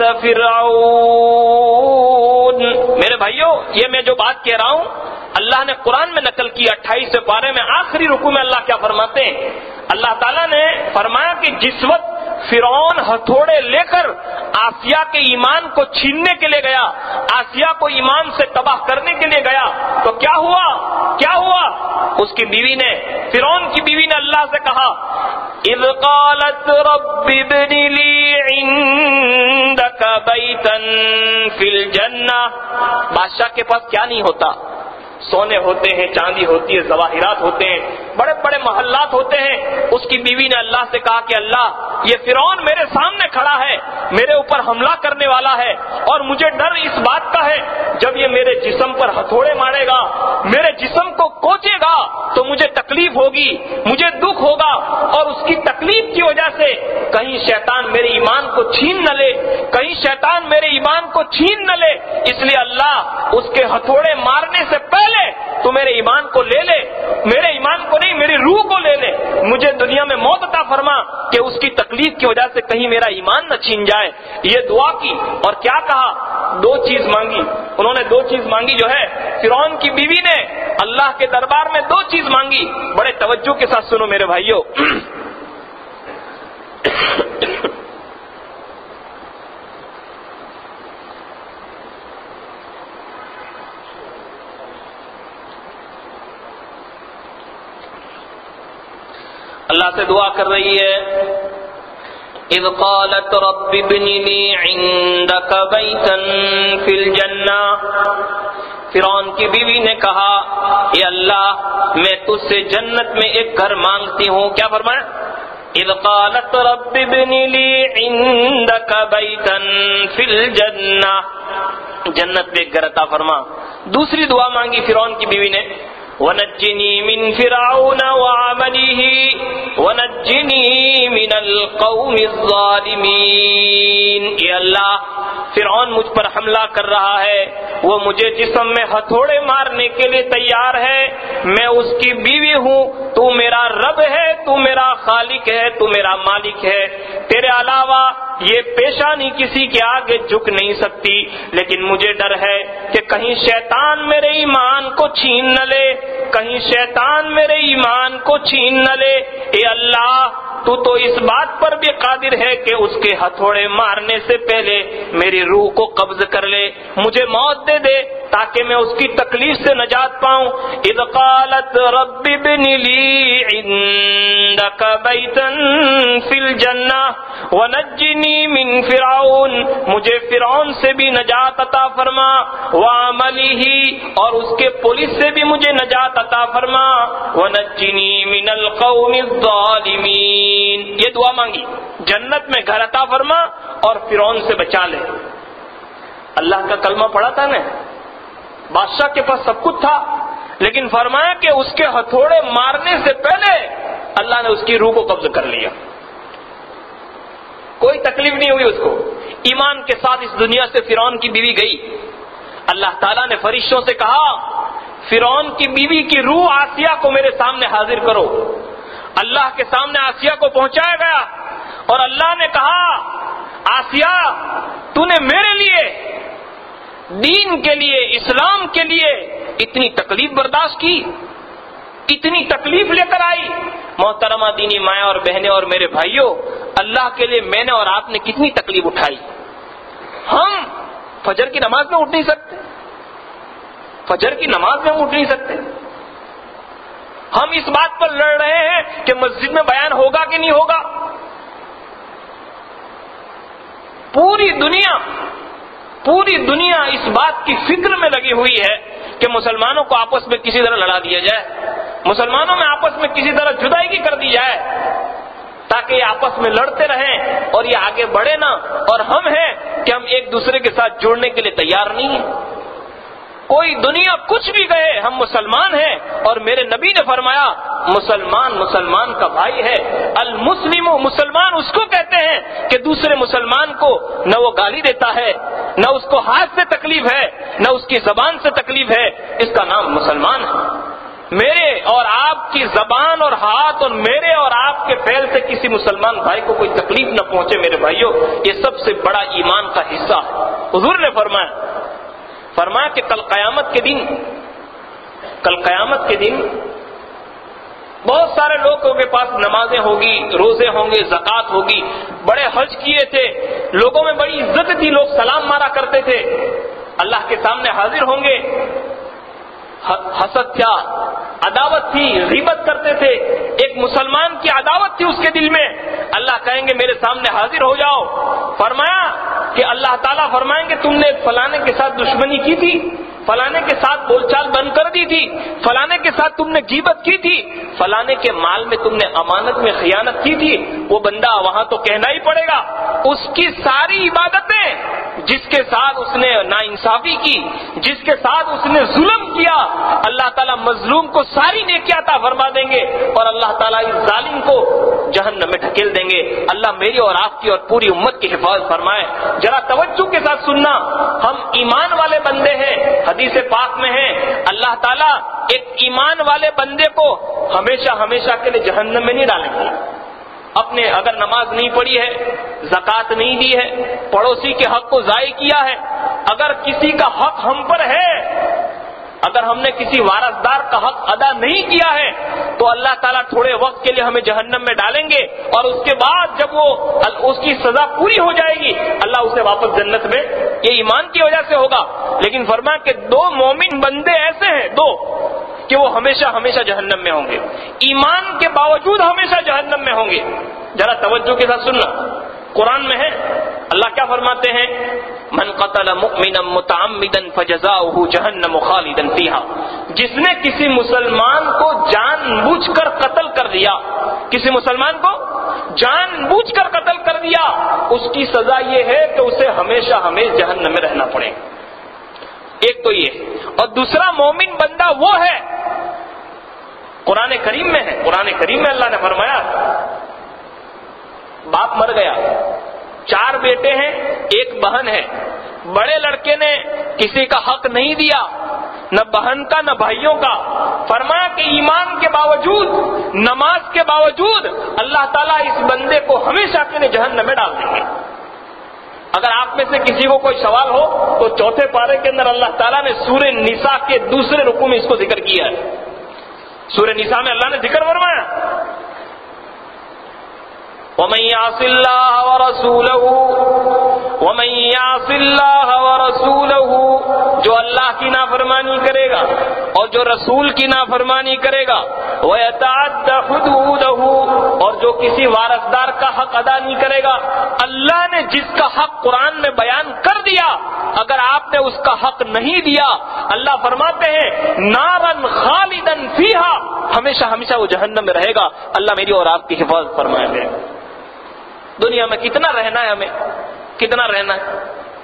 فرعون. میرے بھائیوں، یہ میں جو بات کہہ رہا ہوں اللہ نے قرآن میں نقل کی. 28 پارے میں آخری رکوع میں اللہ کیا فرماتے ہیں؟ اللہ تعالیٰ نے فرمایا کہ جس وقت فرعون ہتھوڑے لے کر آسیہ کے ایمان کو چھیننے کے لیے گیا، آسیہ کو ایمان سے تباہ کرنے کے لیے گیا، تو کیا ہوا؟ اس کی بیوی نے، فرعون کی بیوی نے اللہ سے کہا اذ قالت رب ابن لی عندک بیتا فی الجنہ. بادشاہ کے پاس کیا نہیں ہوتا؟ سونے ہوتے ہیں، چاندی ہوتی ہے، ظواہرات ہوتے ہیں، بڑے بڑے محلات ہوتے ہیں. اس کی بیوی نے اللہ سے کہا کہ اللہ، یہ فرعون میرے سامنے کھڑا ہے، میرے اوپر حملہ کرنے والا ہے، اور مجھے ڈر اس بات کا ہے جب یہ میرے جسم پر ہتھوڑے مارے گا، میرے جسم کو کوچے گا تو مجھے تکلیف ہوگی، مجھے دکھ ہوگا، اور اس کی تکلیف کی وجہ سے کہیں شیطان میرے ایمان کو چھین نہ لے، کہیں شیطان میرے ایمان کو چھین نہ لے. اس لیے اللہ اس کے ہتھوڑے مارنے سے پہلے تو میرے ایمان کو لے لے، میرے ایمان کو نہیں، میری روح کو لے لے، مجھے دنیا میں موت عطا فرما کہ اس کی تکلیف کی وجہ سے کہیں میرا ایمان نہ چھین جائے. یہ دعا کی اور کیا کہا؟ 2 چیز مانگی. انہوں نے 2 چیز مانگی جو ہے، فرعون کی بیوی نے اللہ کے دربار میں 2 چیز مانگی. بڑے توجہ کے ساتھ سنو میرے بھائیوں. اللہ سے دعا کر رہی ہے اذ قالت رب ابن لی عندک بیتا فی الجنہ. فرعون کی بیوی نے کہا اے اللہ میں تجھ سے جنت میں ایک گھر مانگتی ہوں. کیا فرمایا؟ اذ قالت رب ابن لی عندک بیتا فی الجنہ، جنت میں ایک گھر عطا فرما. دوسری دعا مانگی فرعون کی بیوی نے وَنَجِّنِي مِن فِرْعَوْنَ وَعَمَلِهِ وَنَجِّنِي مِنَ الْقَوْمِ الظَّالِمِينَ. اے اللہ، فرعون مجھ پر حملہ کر رہا ہے، وہ مجھے جسم میں ہتھوڑے مارنے کے لیے تیار ہے، میں اس کی بیوی ہوں، تو میرا رب ہے، تو میرا خالق ہے، تو میرا مالک ہے، تیرے علاوہ یہ پیشانی کسی کے آگے جھک نہیں سکتی. لیکن مجھے ڈر ہے کہ کہیں شیطان میرے ایمان کو چھین نہ لے، کہیں شیطان میرے ایمان کو چھین نہ لے. اے اللہ، تو اس بات پر بھی قادر ہے کہ اس کے ہتھوڑے مارنے سے پہلے میری روح کو قبض کر لے، مجھے موت دے دے تاکہ میں اس کی تکلیف سے نجات پاؤں. اذ قالت رب ابن لی عندک بیتا فی الجنہ ونجنی من فرعون، مجھے فرعون سے بھی نجات عطا فرما، وعملہ، اور اس کے پولیس سے بھی مجھے نجات عطا فرما، ونجنی من القوم الظالمین. یہ دعا مانگی، جنت میں گھر عطا فرما اور فرعون سے بچا لے. اللہ کا کلمہ پڑھا تھا نا، بادشاہ کے پاس سب کچھ تھا، لیکن فرمایا کہ اس کے ہتھوڑے مارنے سے پہلے اللہ نے اس کی روح کو قبض کر لیا. کوئی تکلیف نہیں ہوئی اس کو، ایمان کے ساتھ اس دنیا سے فرعون کی بیوی گئی. اللہ تعالیٰ نے فرشتوں سے کہا فرعون کی بیوی کی روح آسیہ کو میرے سامنے حاضر کرو. اللہ کے سامنے آسیہ کو پہنچایا گیا اور اللہ نے کہا آسیہ، تو نے میرے لیے، دین کے لیے، اسلام کے لیے اتنی تکلیف برداشت کی، اتنی تکلیف لے کر آئی. محترمہ دینی مائیں اور بہنیں اور میرے بھائیوں، اللہ کے لیے میں نے اور آپ نے کتنی تکلیف اٹھائی. ہم فجر کی نماز میں اٹھ نہیں سکتے، فجر کی نماز میں ہم اٹھ نہیں سکتے. ہم اس بات پر لڑ رہے ہیں کہ مسجد میں بیان ہوگا کہ نہیں ہوگا. پوری دنیا اس بات کی فکر میں لگی ہوئی ہے کہ مسلمانوں کو آپس میں کسی طرح لڑا دیا جائے، مسلمانوں میں آپس میں کسی طرح جدائی کر دی جائے تاکہ یہ آپس میں لڑتے رہیں اور یہ آگے بڑھے نہ. اور ہم ہیں کہ ہم ایک دوسرے کے ساتھ جڑنے کے لیے تیار نہیں ہیں. کوئی دنیا کچھ بھی کہے، ہم مسلمان ہیں، اور میرے نبی نے فرمایا مسلمان کا بھائی ہے. المسلم، مسلمان اس کو کہتے ہیں کہ دوسرے مسلمان کو نہ وہ گالی دیتا ہے، نہ اس کو ہاتھ سے تکلیف ہے، نہ اس کی زبان سے تکلیف ہے، اس کا نام مسلمان ہے. میرے اور آپ کی زبان اور ہاتھ اور میرے اور آپ کے فعل سے کسی مسلمان بھائی کو کوئی تکلیف نہ پہنچے میرے بھائیوں، یہ سب سے بڑا ایمان کا حصہ ہے. حضور نے فرمایا کہ کل قیامت کے دن بہت سارے لوگوں کے پاس نمازیں ہوگی، روزے ہوں گے، زکوٰۃ ہوگی، بڑے حج کیے تھے، لوگوں میں بڑی عزت تھی، لوگ سلام مارا کرتے تھے، اللہ کے سامنے حاضر ہوں گے، حسد تھا، عداوت تھی، غیبت کرتے تھے، ایک مسلمان کی عداوت تھی اس کے دل میں، اللہ کہیں گے میرے سامنے حاضر ہو جاؤ۔ فرمایا کہ اللہ تعالیٰ فرمائیں گے تم نے فلانے کے ساتھ دشمنی کی تھی، فلانے کے ساتھ بول چال بند کر دی تھی، فلانے کے ساتھ تم نے غیبت کی تھی، فلانے کے مال میں تم نے امانت میں خیانت کی تھی، وہ بندہ وہاں تو کہنا ہی پڑے گا اس کی ساری عبادتیں جس کے ساتھ اس نے ناانصافی کی، جس کے ساتھ اس نے ظلم کیا، اللہ تعالیٰ مظلوم کو ساری نیکیاں عطا فرما دیں گے اور اللہ تعالیٰ اس ظالم کو جہنم میں ڈھکیل دیں گے۔ اللہ میری اور آپ کی اور پوری امت کی حفاظت فرمائے۔ ذرا توجہ کے ساتھ سننا، ہم ایمان والے بندے ہیں، حدیث پاک میں ہے اللہ تعالیٰ ایک ایمان والے بندے کو ہمیشہ ہمیشہ کے لیے جہنم میں نہیں ڈالیں گے۔ اپنے اگر نماز نہیں پڑھی ہے، زکوٰۃ نہیں دی ہے، پڑوسی کے حق کو ضائع کیا ہے، اگر کسی کا حق ہم پر ہے، اگر ہم نے کسی وارثدار کا حق ادا نہیں کیا ہے تو اللہ تعالیٰ تھوڑے وقت کے لیے ہمیں جہنم میں ڈالیں گے اور اس کے بعد جب وہ اس کی سزا پوری ہو جائے گی اللہ اسے واپس جنت میں، یہ ایمان کی وجہ سے ہوگا۔ لیکن فرمایا کہ دو مومن بندے ایسے ہیں، دو کہ وہ ہمیشہ ہمیشہ جہنم میں ہوں گے، ایمان کے باوجود ہمیشہ جہنم میں ہوں گے۔ ذرا توجہ کے ساتھ سننا، قرآن میں ہے اللہ کیا فرماتے ہیں، من قتل مؤمنا متعمدا فجزاؤہ جہنم خالدا فیہا، جس نے کسی مسلمان کو جان بوجھ کر قتل کر دیا، کسی مسلمان کو جان بوجھ کر قتل کر دیا، اس کی سزا یہ ہے کہ اسے ہمیشہ ہمیشہ جہنم میں رہنا پڑے۔ ایک تو یہ، اور دوسرا مومن بندہ وہ ہے، قرآن کریم میں ہے، قرآن کریم میں اللہ نے فرمایا باپ مر گیا، 4 بیٹے ہیں، 1 بہن ہے، بڑے لڑکے نے کسی کا حق نہیں دیا، نہ بہن کا نہ بھائیوں کا، فرمایا کہ ایمان کے باوجود، نماز کے باوجود اللہ تعالیٰ اس بندے کو ہمیشہ کے لیے جہنم میں ڈال دیں گے۔ اگر آپ میں سے کسی کو کوئی سوال ہو تو 4 پارے کے اندر اللہ تعالیٰ نے سورہ نساء کے 2 رکوع میں اس کو ذکر کیا ہے۔ سورہ نساء میں اللہ نے ذکر فرمایا وَمَن يَعْصِ اللَّهَ وَرَسُولَهُ وَمَن يَعْصِ اللَّهَ وَرَسُولَهُ، جو اللہ کی نافرمانی کرے گا اور جو رسول کی نافرمانی کرے گا، وَيَتَعَدَّ حُدُودَهُ، اور جو کسی وارثدار کا حق ادا نہیں کرے گا، اللہ نے جس کا حق قرآن میں بیان کر دیا، اگر آپ نے اس کا حق نہیں دیا، اللہ فرماتے ہیں نارن خالدن فیہا، ہمیشہ ہمیشہ وہ جہنم میں رہے گا۔ اللہ میری اور آپ کی حفاظت فرمائے گا۔ دنیا میں کتنا رہنا ہے، ہمیں کتنا رہنا ہے۔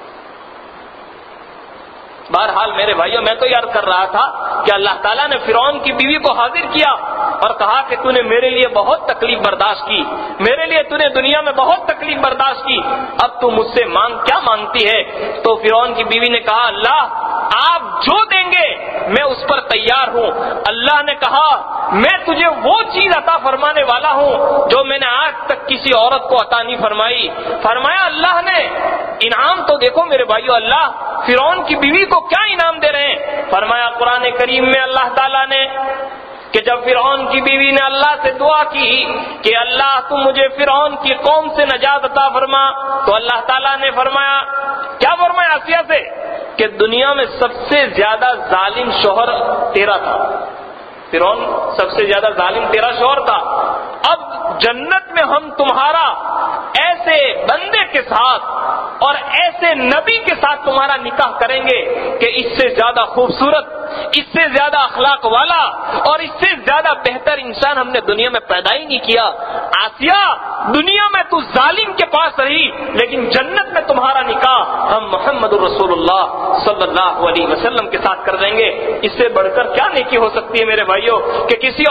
بہرحال میرے بھائیوں، میں تو یاد کر رہا تھا کہ اللہ تعالیٰ نے فرعون کی بیوی کو حاضر کیا اور کہا کہ تو نے میرے لیے بہت تکلیف برداشت کی، میرے لیے تو نے دنیا میں بہت تکلیف برداشت کی، اب تو مجھ سے کیا مانگتی ہے؟ تو فرعون کی بیوی نے کہا اللہ آپ جو دیں گے میں اس پر تیار ہوں۔ اللہ نے کہا میں تجھے وہ چیز عطا فرمانے والا ہوں جو میں نے آج تک کسی عورت کو عطا نہیں فرمائی۔ فرمایا اللہ نے انعام تو دیکھو میرے بھائیو، اللہ فرعون کی بیوی کو کیا انعام دے رہے ہیں؟ فرمایا قرآن کریم میں اللہ تعالیٰ نے کہ جب فرعون کی بیوی نے اللہ سے دعا کی کہ اللہ تم مجھے فرعون کی قوم سے نجات عطا فرما، تو اللہ تعالیٰ نے فرمایا، کیا فرمایا آسیہ سے کہ دنیا میں سب سے زیادہ ظالم شوہر تیرا تھا، فرعون سب سے زیادہ ظالم تیرا شوہر تھا، اب جنت میں ہم تمہارا ایسے بندے کے ساتھ اور ایسے نبی کے ساتھ تمہارا نکاح کریں گے کہ اس سے زیادہ خوبصورت، اس سے زیادہ اخلاق والا اور اس سے زیادہ بہتر انسان ہم نے دنیا میں پیدا ہی نہیں کیا۔ آسیہ دنیا میں تو ظالم کے پاس رہی لیکن جنت میں تمہارا نکاح ہم محمد رسول اللہ صلی اللہ علیہ وسلم کے ساتھ کر دیں گے۔ اس سے بڑھ کر کیا نیکی ہو سکتی ہے میرے بھائیوں کہ کسی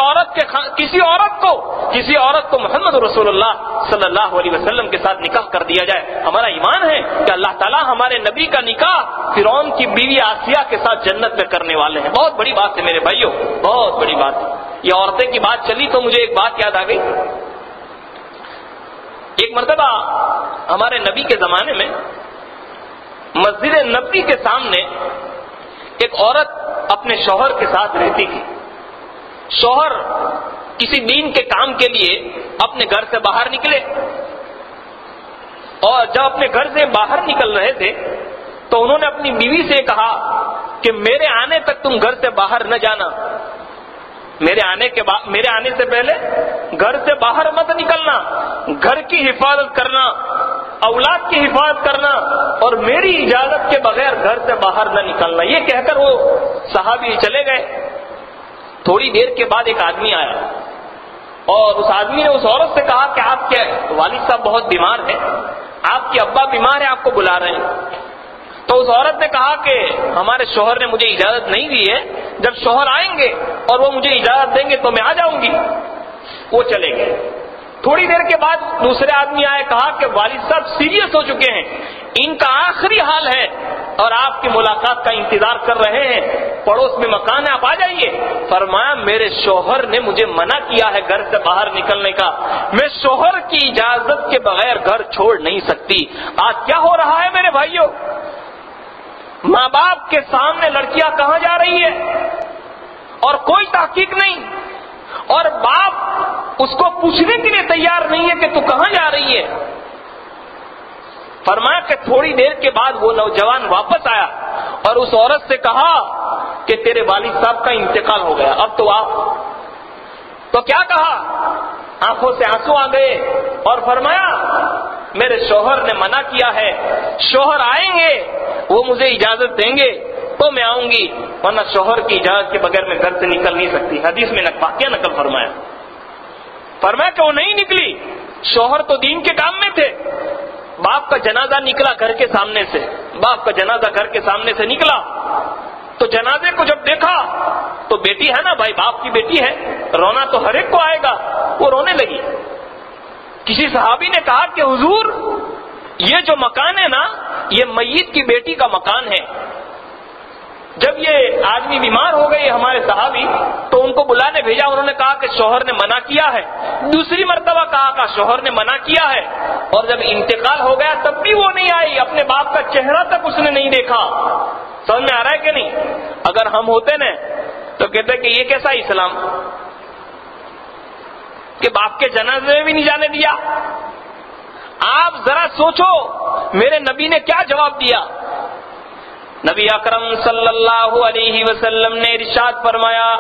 عورت کو محمد رسول اللہ صلی اللہ علیہ وسلم کے ساتھ نکاح کر دیا جائے۔ ہمارا ایمان ہے کہ اللہ تعالیٰ ہمارے نبی کا نکاح فرعون کی بیوی آسیہ کے ساتھ جنت میں کرنے والے ہیں۔ بہت بڑی بات ہے میرے بھائیوں، بہت بڑی بات ہے۔ یہ عورتیں کی بات چلی تو مجھے ایک بات یاد آ گئی۔ ایک مرتبہ ہمارے نبی کے زمانے میں مسجد نبوی کے سامنے ایک عورت اپنے شوہر کے ساتھ رہتی تھی۔ شوہر کسی دین کے کام کے لیے اپنے گھر سے باہر نکلے، اور جب اپنے گھر سے باہر نکل رہے تھے تو انہوں نے اپنی بیوی سے کہا کہ میرے آنے تک تم گھر سے باہر نہ جانا، میرے آنے سے پہلے گھر سے باہر مت نکلنا، گھر کی حفاظت کرنا، اولاد کی حفاظت کرنا، اور میری اجازت کے بغیر گھر سے باہر نہ نکلنا۔ یہ کہہ کر وہ صحابی چلے گئے۔ تھوڑی دیر کے بعد ایک آدمی آیا اور اس آدمی نے اس عورت سے کہا کہ آپ کے والد صاحب بہت بیمار ہیں، آپ کے ابا بیمار ہیں، آپ کو بلا رہے ہیں۔ تو اس عورت نے کہا کہ ہمارے شوہر نے مجھے اجازت نہیں دی ہے، جب شوہر آئیں گے اور وہ مجھے اجازت دیں گے تو میں آ جاؤں گی۔ وہ چلے گئے۔ تھوڑی دیر کے بعد دوسرے آدمی آئے، کہا کہ والد صاحب سیریس ہو چکے ہیں، ان کا آخری حال ہے اور آپ کی ملاقات کا انتظار کر رہے ہیں، پڑوس میں مکان ہے، آپ آ جائیے۔ فرمایا میرے شوہر نے مجھے منع کیا ہے گھر سے باہر نکلنے کا، میں شوہر کی اجازت کے بغیر گھر چھوڑ نہیں سکتی۔ آج کیا ہو رہا ہے میرے بھائیوں، ماں باپ کے سامنے لڑکیاں کہاں جا رہی ہے اور کوئی تحقیق نہیں، اور باپ اس کو پوچھنے کے لیے تیار نہیں ہے کہ تو کہاں جا رہی ہے۔ فرمایا کہ تھوڑی دیر کے بعد وہ نوجوان واپس آیا اور اس عورت سے کہا کہ تیرے والد صاحب کا انتقال ہو گیا، اب تو آپ۔ تو کیا کہا، آنکھوں سے آنسو آ گئے اور فرمایا میرے شوہر نے منع کیا ہے، شوہر آئیں گے وہ مجھے اجازت دیں گے تو میں آؤں گی، ورنہ شوہر کی اجازت کے بغیر میں گھر سے نکل نہیں سکتی۔ حدیث میں واقعہ نقل فرمایا کہ وہ نہیں نکلی، شوہر تو دین کے کام میں تھے۔ باپ کا جنازہ نکلا گھر کے سامنے سے، باپ کا جنازہ گھر کے سامنے سے نکلا تو جنازے کو جب دیکھا تو بیٹی ہے نا بھائی، باپ کی بیٹی ہے، رونا تو ہر ایک کو آئے گا، وہ رونے لگی۔ کسی صحابی نے کہا کہ حضور یہ جو مکان ہے نا یہ میت کی بیٹی کا مکان ہے۔ جب یہ آدمی بیمار ہو گئے ہمارے صحابی تو ان کو بلانے بھیجا، انہوں نے کہا کہ شوہر نے منع کیا ہے، دوسری مرتبہ کہا کہ شوہر نے منع کیا ہے، اور جب انتقال ہو گیا تب بھی وہ نہیں آئی، اپنے باپ کا چہرہ تک اس نے نہیں دیکھا۔ سمجھ میں آ رہا ہے کہ نہیں؟ اگر ہم ہوتے نا تو کہتے کہ یہ کیسا اسلام کہ باپ کے جنازے میں بھی نہیں جانے دیا۔ آپ ذرا سوچو میرے نبی نے کیا جواب دیا۔ نبی اکرم صلی اللہ علیہ وسلم نے ارشاد فرمایا،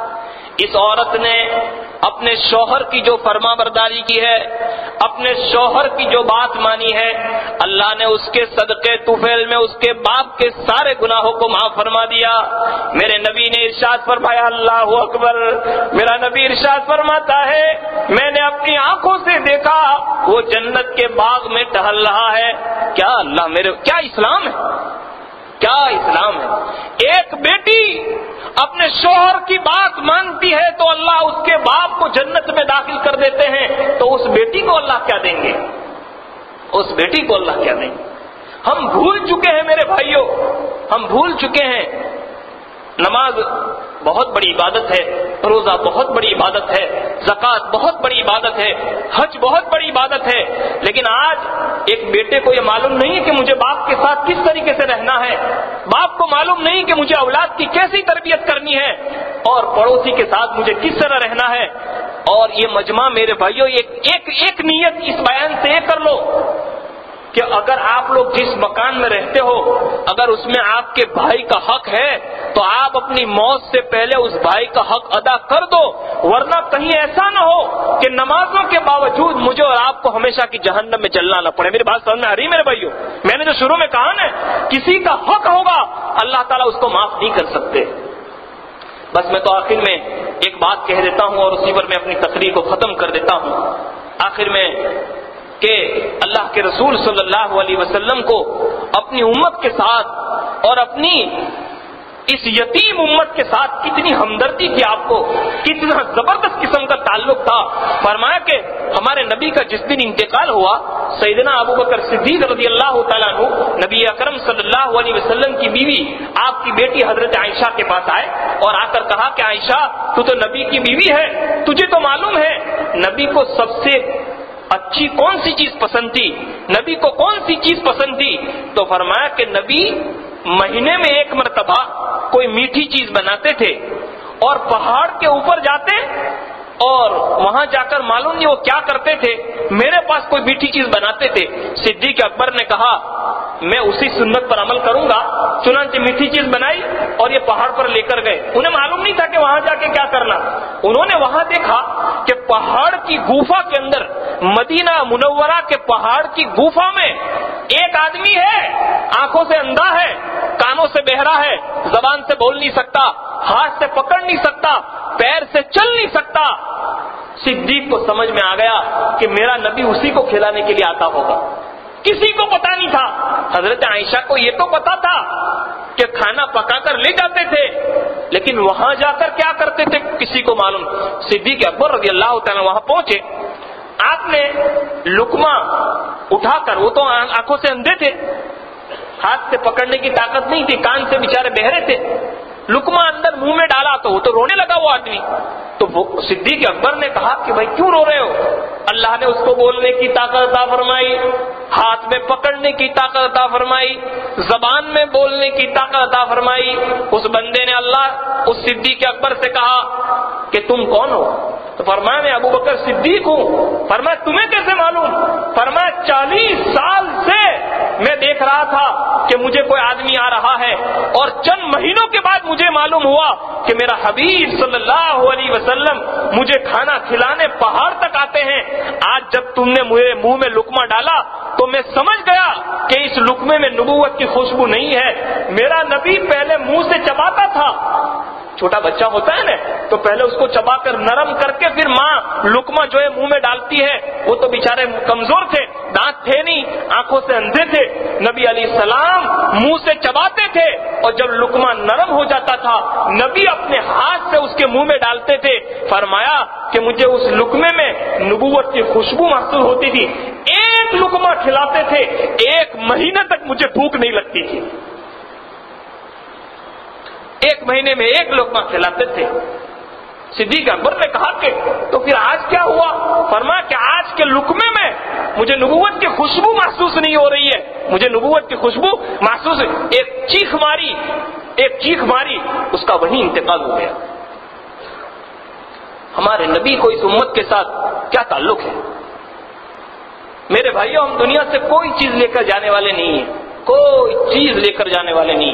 اس عورت نے اپنے شوہر کی جو فرما برداری کی ہے، اپنے شوہر کی جو بات مانی ہے، اللہ نے اس کے صدقے طفیل میں اس کے باپ کے سارے گناہوں کو معاف فرما دیا۔ میرے نبی نے ارشاد فرمایا، اللہ اکبر، میرا نبی ارشاد فرماتا ہے میں نے اپنی آنکھوں سے دیکھا وہ جنت کے باغ میں ٹہل رہا ہے۔ کیا اللہ میرے، کیا اسلام ہے، کیا اسلام ہے۔ ایک بیٹی اپنے شوہر کی بات مانتی ہے تو اللہ اس کے باپ کو جنت میں داخل کر دیتے ہیں، تو اس بیٹی کو اللہ کیا دیں گے، اس بیٹی کو اللہ کیا دیں گے۔ ہم بھول چکے ہیں میرے بھائیوں، ہم بھول چکے ہیں۔ نماز بہت بڑی عبادت ہے، روزہ بہت بڑی عبادت ہے، زکوٰۃ بہت بڑی عبادت ہے، حج بہت بڑی عبادت ہے، لیکن آج ایک بیٹے کو یہ معلوم نہیں ہے کہ مجھے باپ کے ساتھ کس طریقے سے رہنا ہے، باپ کو معلوم نہیں کہ مجھے اولاد کی کیسی تربیت کرنی ہے، اور پڑوسی کے ساتھ مجھے کس طرح رہنا ہے۔ اور یہ مجمع میرے بھائیوں ایک نیت اس بیان سے یہ کر لو کہ اگر آپ لوگ جس مکان میں رہتے ہو اگر اس میں آپ کے بھائی کا حق ہے تو آپ اپنی موت سے پہلے اس بھائی کا حق ادا کر دو، ورنہ کہیں ایسا نہ ہو کہ نمازوں کے باوجود مجھے اور آپ کو ہمیشہ کی جہنم میں جلنا نہ پڑے۔ میری بات سمجھ میں آ رہی ہے میرے بھائیوں؟ میں نے جو شروع میں کہا نا، کسی کا حق ہوگا اللہ تعالیٰ اس کو معاف نہیں کر سکتے۔ بس میں تو آخر میں ایک بات کہہ دیتا ہوں اور اسی پر میں اپنی تقریر کو ختم کر دیتا ہوں۔ آخر میں کہ اللہ کے رسول صلی اللہ علیہ وسلم کو اپنی امت کے ساتھ اور اپنی اس یتیم امت کے ساتھ کتنی ہمدردی تھی، آپ کو کتنا زبردست قسم کا تعلق تھا۔ فرمایا کہ ہمارے نبی کا جس دن انتقال ہوا، سیدنا ابو بکر صدیق رضی اللہ تعالیٰ عنہ نبی اکرم صلی اللہ علیہ وسلم کی بیوی آپ کی بیٹی حضرت عائشہ کے پاس آئے اور آ کر کہا کہ عائشہ تو نبی کی بیوی ہے، تجھے تو معلوم ہے نبی کو سب سے اچھی کون سی چیز پسند تھی، نبی کو کون سی چیز پسند تھی؟ تو فرمایا کہ نبی مہینے میں ایک مرتبہ کوئی میٹھی چیز بناتے تھے اور پہاڑ کے اوپر جاتے اور وہاں جا کر معلوم نہیں وہ کیا کرتے تھے، میرے پاس کوئی میٹھی چیز بناتے تھے۔ صدیق اکبر نے کہا میں اسی سنت پر عمل کروں گا، چنانچہ میٹھی چیز بنائی اور یہ پہاڑ پر لے کر گئے۔ انہیں معلوم نہیں تھا کہ وہاں جا کے کیا کرنا۔ انہوں نے وہاں دیکھا کہ پہاڑ کی گوفا کے اندر، مدینہ منورہ کے پہاڑ کی گوفا میں ایک آدمی ہے، آنکھوں سے اندھا ہے، کانوں سے بہرا ہے، زبان سے بول نہیں سکتا، ہاتھ سے پکڑ نہیں سکتا، پیر سے چل نہیں سکتا۔ صدیق کو سمجھ میں آ گیا کہ میرا نبی اسی کو کھلانے کے لیے آتا ہوگا۔ کسی کو پتا نہیں تھا، حضرت عائشہ کو یہ تو پتا تھا کہ کھانا پکا کر لے جاتے تھے، لیکن وہاں جا کر کیا کرتے تھے کسی کو معلوم۔ صدیق اکبر رضی اللہ تعالیٰ وہاں پہنچے، آپ نے لقمہ اٹھا کر، وہ تو آنکھوں سے اندھے تھے، ہاتھ سے پکڑنے کی طاقت نہیں تھی، کان سے بیچارے بہرے تھے، لقمہ اندر منہ میں ڈالا تو وہ تو رونے لگا وہ آدمی۔ تو صدیق اکبر نے کہا کہ بھائی کیوں رو رہے ہو؟ اللہ نے اس کو بولنے کی طاقت عطا فرمائی، ہاتھ میں پکڑنے کی طاقت عطا فرمائی، زبان میں بولنے کی طاقت عطا فرمائی۔ اس بندے نے اللہ اس صدیق اکبر سے کہا کہ تم کون ہو؟ تو فرمایا میں ابو بکر صدیق ہوں۔ فرمایا تمہیں کیسے معلوم؟ فرمایا 40 سال سے میں دیکھ رہا تھا کہ مجھے کوئی آدمی آ رہا ہے، اور چند مہینوں کے بعد مجھے معلوم ہوا کہ میرا حبیب صلی اللہ علیہ وسلم مجھے کھانا کھلانے پہاڑ تک آتے ہیں۔ آج جب تم نے میرے منہ میں لقمہ ڈالا تو میں سمجھ گیا کہ اس لقمے میں نبوت کی خوشبو نہیں ہے۔ میرا نبی پہلے منہ سے چباتا تھا، چھوٹا بچہ ہوتا ہے نا تو پہلے اس کو چبا کر نرم کر کے پھر ماں لقمہ جو ہے منہ میں ڈالتی ہے۔ وہ تو بیچارے کمزور تھے، دانت تھے نہیں، آنکھوں سے اندھے تھے، نبی علیہ السلام منہ سے چباتے تھے، اور جب لقمہ نرم ہو جاتا تھا نبی اپنے ہاتھ سے اس کے منہ میں ڈالتے تھے۔ فرمایا کہ مجھے اس لقمے میں نبوت کی خوشبو محسوس ہوتی تھی۔ ایک لقمہ کھلاتے تھے، 1 مہینے تک مجھے بھوک نہیں لگتی تھی، 1 مہینے میں 1 لقمہ کھلاتے تھے۔ صدیق اکبر نے کہا کہ تو پھر آج کیا ہوا؟ فرمایا کہ آج کے لقمے میں مجھے نبوت کی خوشبو محسوس نہیں ہو رہی ہے، مجھے نبوت کی خوشبو محسوس ہے۔ ایک چیخ ماری، اس کا وہیں انتقال ہو گیا۔ ہمارے نبی کو اس امت کے ساتھ کیا تعلق ہے؟ میرے بھائیوں، ہم دنیا سے کوئی چیز لے کر جانے والے نہیں ہیں، کوئی چیز لے کر جانے والے نہیں۔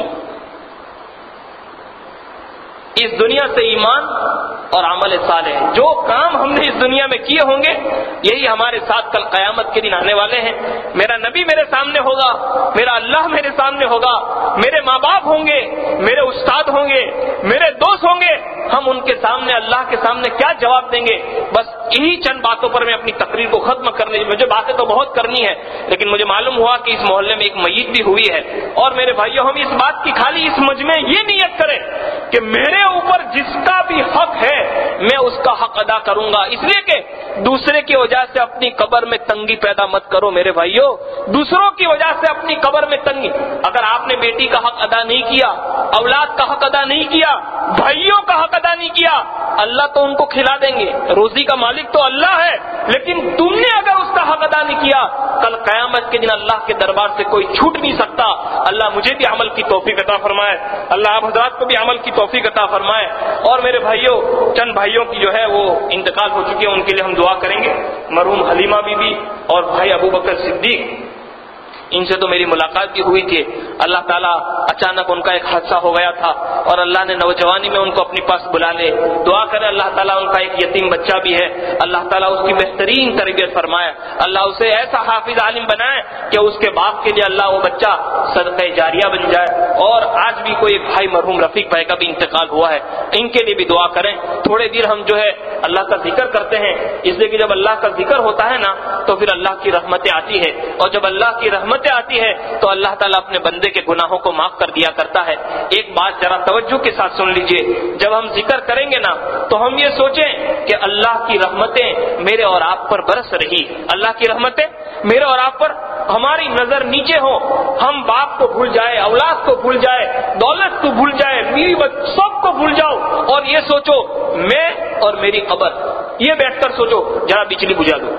اس دنیا سے ایمان اور عمل صالح، جو کام ہم نے اس دنیا میں کیے ہوں گے یہی ہمارے ساتھ کل قیامت کے دن آنے والے ہیں۔ میرا نبی میرے سامنے ہوگا، میرا اللہ میرے سامنے ہوگا، میرے ماں باپ ہوں گے، میرے استاد ہوں گے، میرے دوست ہوں گے، ہم ان کے سامنے اللہ کے سامنے کیا جواب دیں گے؟ بس انہی چند باتوں پر میں اپنی تقریر کو ختم کرنے، مجھے باتیں تو بہت کرنی ہے لیکن مجھے معلوم ہوا کہ اس محلے میں ایک میت بھی ہوئی ہے۔ اور میرے بھائیوں، ہم اس بات کی خالی اس مجمع یہ نیت کریں کہ میرے اوپر جس کا بھی حق ہے میں اس کا حق ادا کروں گا، اس لیے کہ دوسرے کی وجہ سے اپنی قبر میں تنگی پیدا مت کرو میرے بھائیوں، دوسروں کی وجہ سے اپنی قبر میں تنگی۔ اگر آپ نے بیٹی کا حق ادا نہیں کیا، اولاد کا حق ادا نہیں کیا، بھائیوں کا حق ادا نہیں کیا، اللہ تو ان کو کھلا دیں گے، روزی کا مالک تو اللہ ہے، لیکن تم نے اگر اس کا حق ادا نہیں کیا، کل قیامت کے دن اللہ کے دربار سے کوئی چھوٹ نہیں سکتا۔ اللہ مجھے بھی عمل کی توفیق عطا فرمائے، اللہ آپ حضرات کو بھی عمل کی توفیق عطا فرمائے۔ اور میرے بھائیوں، چند بھائیوں کی جو ہے وہ انتقال ہو چکی ہے، ان کے لیے ہم دعا کریں گے۔ مرحوم حلیمہ بی بی اور بھائی ابو بکر صدیق، ان سے تو میری ملاقات بھی ہوئی تھی، اللہ تعالیٰ اچانک ان کا ایک حادثہ ہو گیا تھا اور اللہ نے نوجوانی میں ان کو اپنے پاس بلا لے۔ دعا کرے اللہ تعالیٰ ان کا ایک یتیم بچہ بھی ہے، اللہ تعالیٰ اس کی بہترین تربیت فرمائے، اللہ اسے ایسا حافظ عالم بنائے کہ اس کے باپ کے لیے اللہ وہ بچہ صدقہ جاریہ بن جائے۔ اور آج بھی کوئی بھائی مرحوم رفیق بھائی کا بھی انتقال ہوا ہے، ان کے لیے بھی دعا کریں۔ تھوڑے دیر ہم جو ہے اللہ کا ذکر کرتے ہیں، اس لیے کہ جب اللہ کا ذکر ہوتا ہے نا تو پھر اللہ کی رحمتیں آتی ہے، اور جب اللہ کی رحمتیں آتی ہے تو اللہ تعالیٰ اپنے بندے کے گناہوں کو معاف کر دیا کرتا ہے۔ ایک بات ذرا توجہ کے ساتھ سن لیجئے، جب ہم ذکر کریں گے نا تو ہم یہ سوچیں کہ اللہ کی رحمتیں میرے اور آپ پر برس رہی، اللہ کی رحمتیں میرے اور آپ پر، ہماری نظر نیچے ہو، ہم باپ کو بھول جائے، اولاد کو بھول جائے، دولت کو بھول جائے، بیوی بچے سب کو بھول جاؤ اور یہ سوچو میں اور میری قبر، یہ بیٹھ کر سوچو، ذرا بجلی بجھا دو۔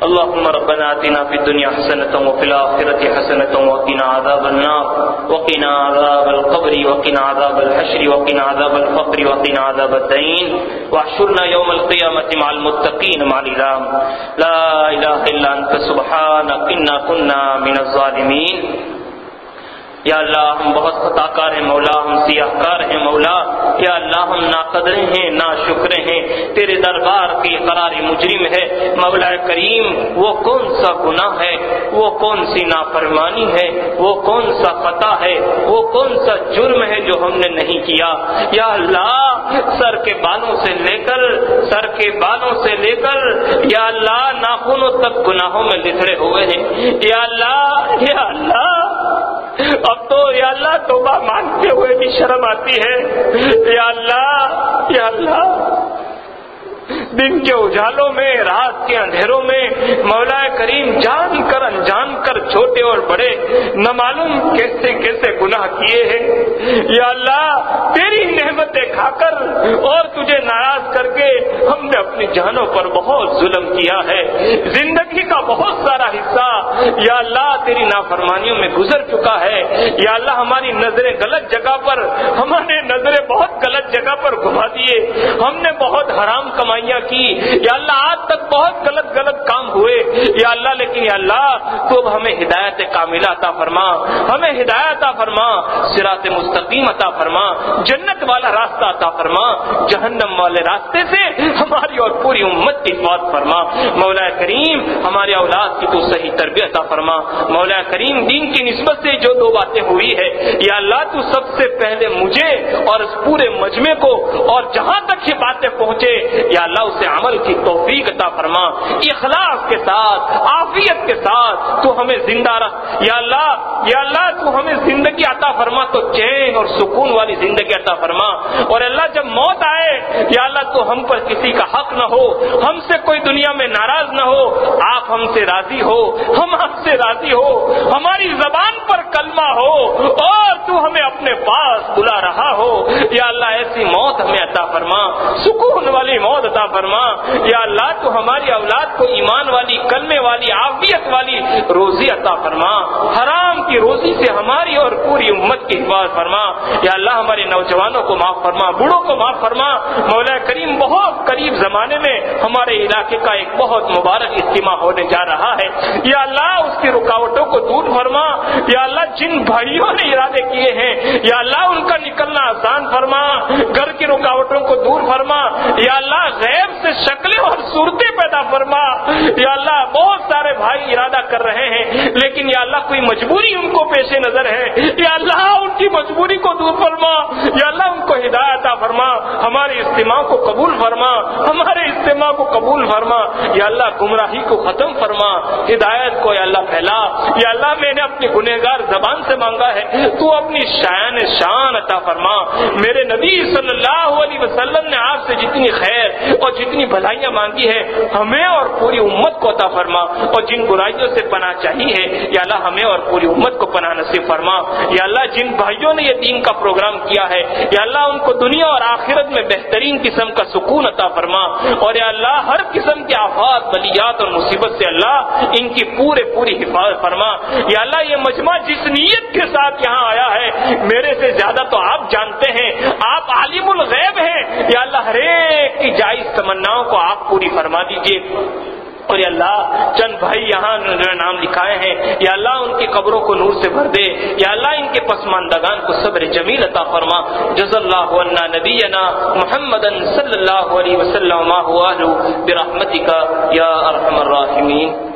اللهم ربنا آتنا في الدنيا حسنة وفي الآخرة حسنة وقنا عذاب النار وقنا عذاب القبر وقنا عذاب الحشر وقنا عذاب الفقر وقنا عذاب الدين واحشرنا يوم القيامة مع المتقين مع الإمام لا إله إلا أنت سبحانك إنا كنا من الظالمين. یا اللہ ہم بہت خطا کار ہیں مولا، ہم سیاہ کار ہیں مولا. یا اللہ ہم ناقدریں ہیں، ناشکرے ہیں، تیرے دربار کی قرار مجرم ہے. مولا کریم وہ کون سا گناہ ہے، وہ کون سی نافرمانی ہے، وہ کون سا خطا ہے، وہ کون سا جرم ہے جو ہم نے نہیں کیا. یا اللہ سر کے بالوں سے لے کر یا اللہ ناخنوں تک گناہوں میں لتڑے ہوئے ہیں. یا اللہ اب تو یا اللہ توبہ مانگتے ہوئے بھی شرم آتی ہے. یا اللہ دن کے اجالوں میں، رات کے اندھیروں میں مولا کریم جان کر انجان کر چھوٹے اور بڑے نہ معلوم کیسے کیسے گناہ کیے ہیں. یا اللہ تیری نعمتیں کھا کر اور تجھے ناراض کر کے ہم نے اپنی جانوں پر بہت ظلم کیا ہے. زندگی کا بہت سارا حصہ یا اللہ تیری نافرمانیوں میں گزر چکا ہے. یا اللہ ہماری نظریں غلط جگہ پر، ہماری نظریں بہت غلط جگہ پر گھما دیے. ہم نے بہت حرام کمائیاں کی. یا اللہ آج تک بہت غلط کام ہوئے. یا اللہ لیکن یا اللہ تو اب ہمیں ہدایت کاملہ عطا فرما، ہمیں ہدایت عطا فرما، صراط مستقیم عطا فرما، جنت والا راستہ عطا فرما، جہنم والے راستے سے ہماری اور پوری امت کی حفاظت فرما. مولا کریم ہمارے اولاد کی تو صحیح تربیت عطا فرما. مولا کریم دین کی نسبت سے جو دو باتیں ہوئی ہے یا اللہ تو سب سے پہلے مجھے اور اس پورے مجمع کو اور جہاں تک یہ باتیں پہنچے یا اللہ اسے عمل کی توفیق عطا فرما. اخلاص کے ساتھ، عافیت کے ساتھ تو ہمیں زندہ رکھ. یا اللہ تو ہمیں زندگی عطا فرما تو چین اور سکون والی زندگی عطا فرما. اور اللہ جب موت آئے یا اللہ تو ہم پر کسی کا حق نہ ہو، ہم سے کوئی دنیا میں ناراض نہ ہو، آپ ہم سے راضی ہو، ہم آپ سے راضی ہو، ہماری زبان پر کلمہ ہو اور تو ہمیں اپنے پاس بلا رہا ہو. یا اللہ ایسی موت ہمیں عطا فرما، سکون والی موت عطا فرما. یا اللہ تو ہماری اولاد کو ایمان والی، کلمے والی، عافیت والی روزی عطا فرما. حرام کی روزی سے ہماری اور پوری امت کی حفاظت فرما. یا اللہ ہمارے نوجوانوں کو معاف فرما، بوڑھوں کو معاف فرما. مولا کریم بہت قریب زمانے میں ہمارے علاقے کا ایک بہت مبارک اجتماع ہونے جا رہا ہے. یا اللہ اس کی رکاوٹوں کو دور فرما. یا اللہ جن بھائیوں نے ارادے کیے ہیں یا اللہ ان کا نکلنا آسان فرما، گھر کی رکاوٹوں کو دور فرما. یا اللہ غیب سے شکلیں اور صورتیں پیدا فرما. یا اللہ بہت سارے بھائی ارادہ کر رہے ہیں لیکن یا اللہ کوئی مجبوری ان کو پیش نظر ہے. یا اللہ ان کی مجبوری کو دور فرما. یا اللہ ان کو ہدایت عطا فرما. ہمارے اجتماع کو قبول فرما، ہمارے اجتماع کو قبول فرما. یا اللہ گمراہی کو ختم فرما، ہدایت کو یا اللہ پھیلا. یا اللہ میں نے اپنی گنہگار زبان سے مانگا ہے، تو اپنی شان عطا فرما. میرے نبی صلی اللہ علیہ وسلم نے آپ سے جتنی خیر اور جتنی بھلائیاں مانگی ہے ہمیں اور پوری امت کو عطا فرما. اور جن برائیوں سے پناہ چاہی ہے یا اللہ ہمیں اور پوری امت کو پناہ نصیب فرما. یا اللہ جن بھائیوں نے یہ دین کا پروگرام کیا ہے یا اللہ ان کو دنیا اور آخرت میں بہترین قسم کا سکون عطا فرما. اور یا اللہ ہر قسم کی آفات، بلیات اور مصیبت سے اللہ ان کی پوری حفاظت فرما. یا اللہ یہ مجمع جس نیت کے ساتھ یہاں آیا ہے میرے سے زیادہ تو آپ جانتے ہیں، آپ عالم الغیب ہیں. یا اللہ ہر ایک کی جائز تمناؤں کو آپ پوری فرما دیجیے. اور یا اللہ چند بھائی یہاں نام لکھائے ہیں یا اللہ ان کی قبروں کو نور سے بھر دے. یا اللہ ان کے پسماندگان کو صبر جمیل عطا فرما. جزا اللہ عنا نبینا محمدا صلی اللہ علیہ وسلم ما هو اهل برحمتک یا ارحم الراحمین.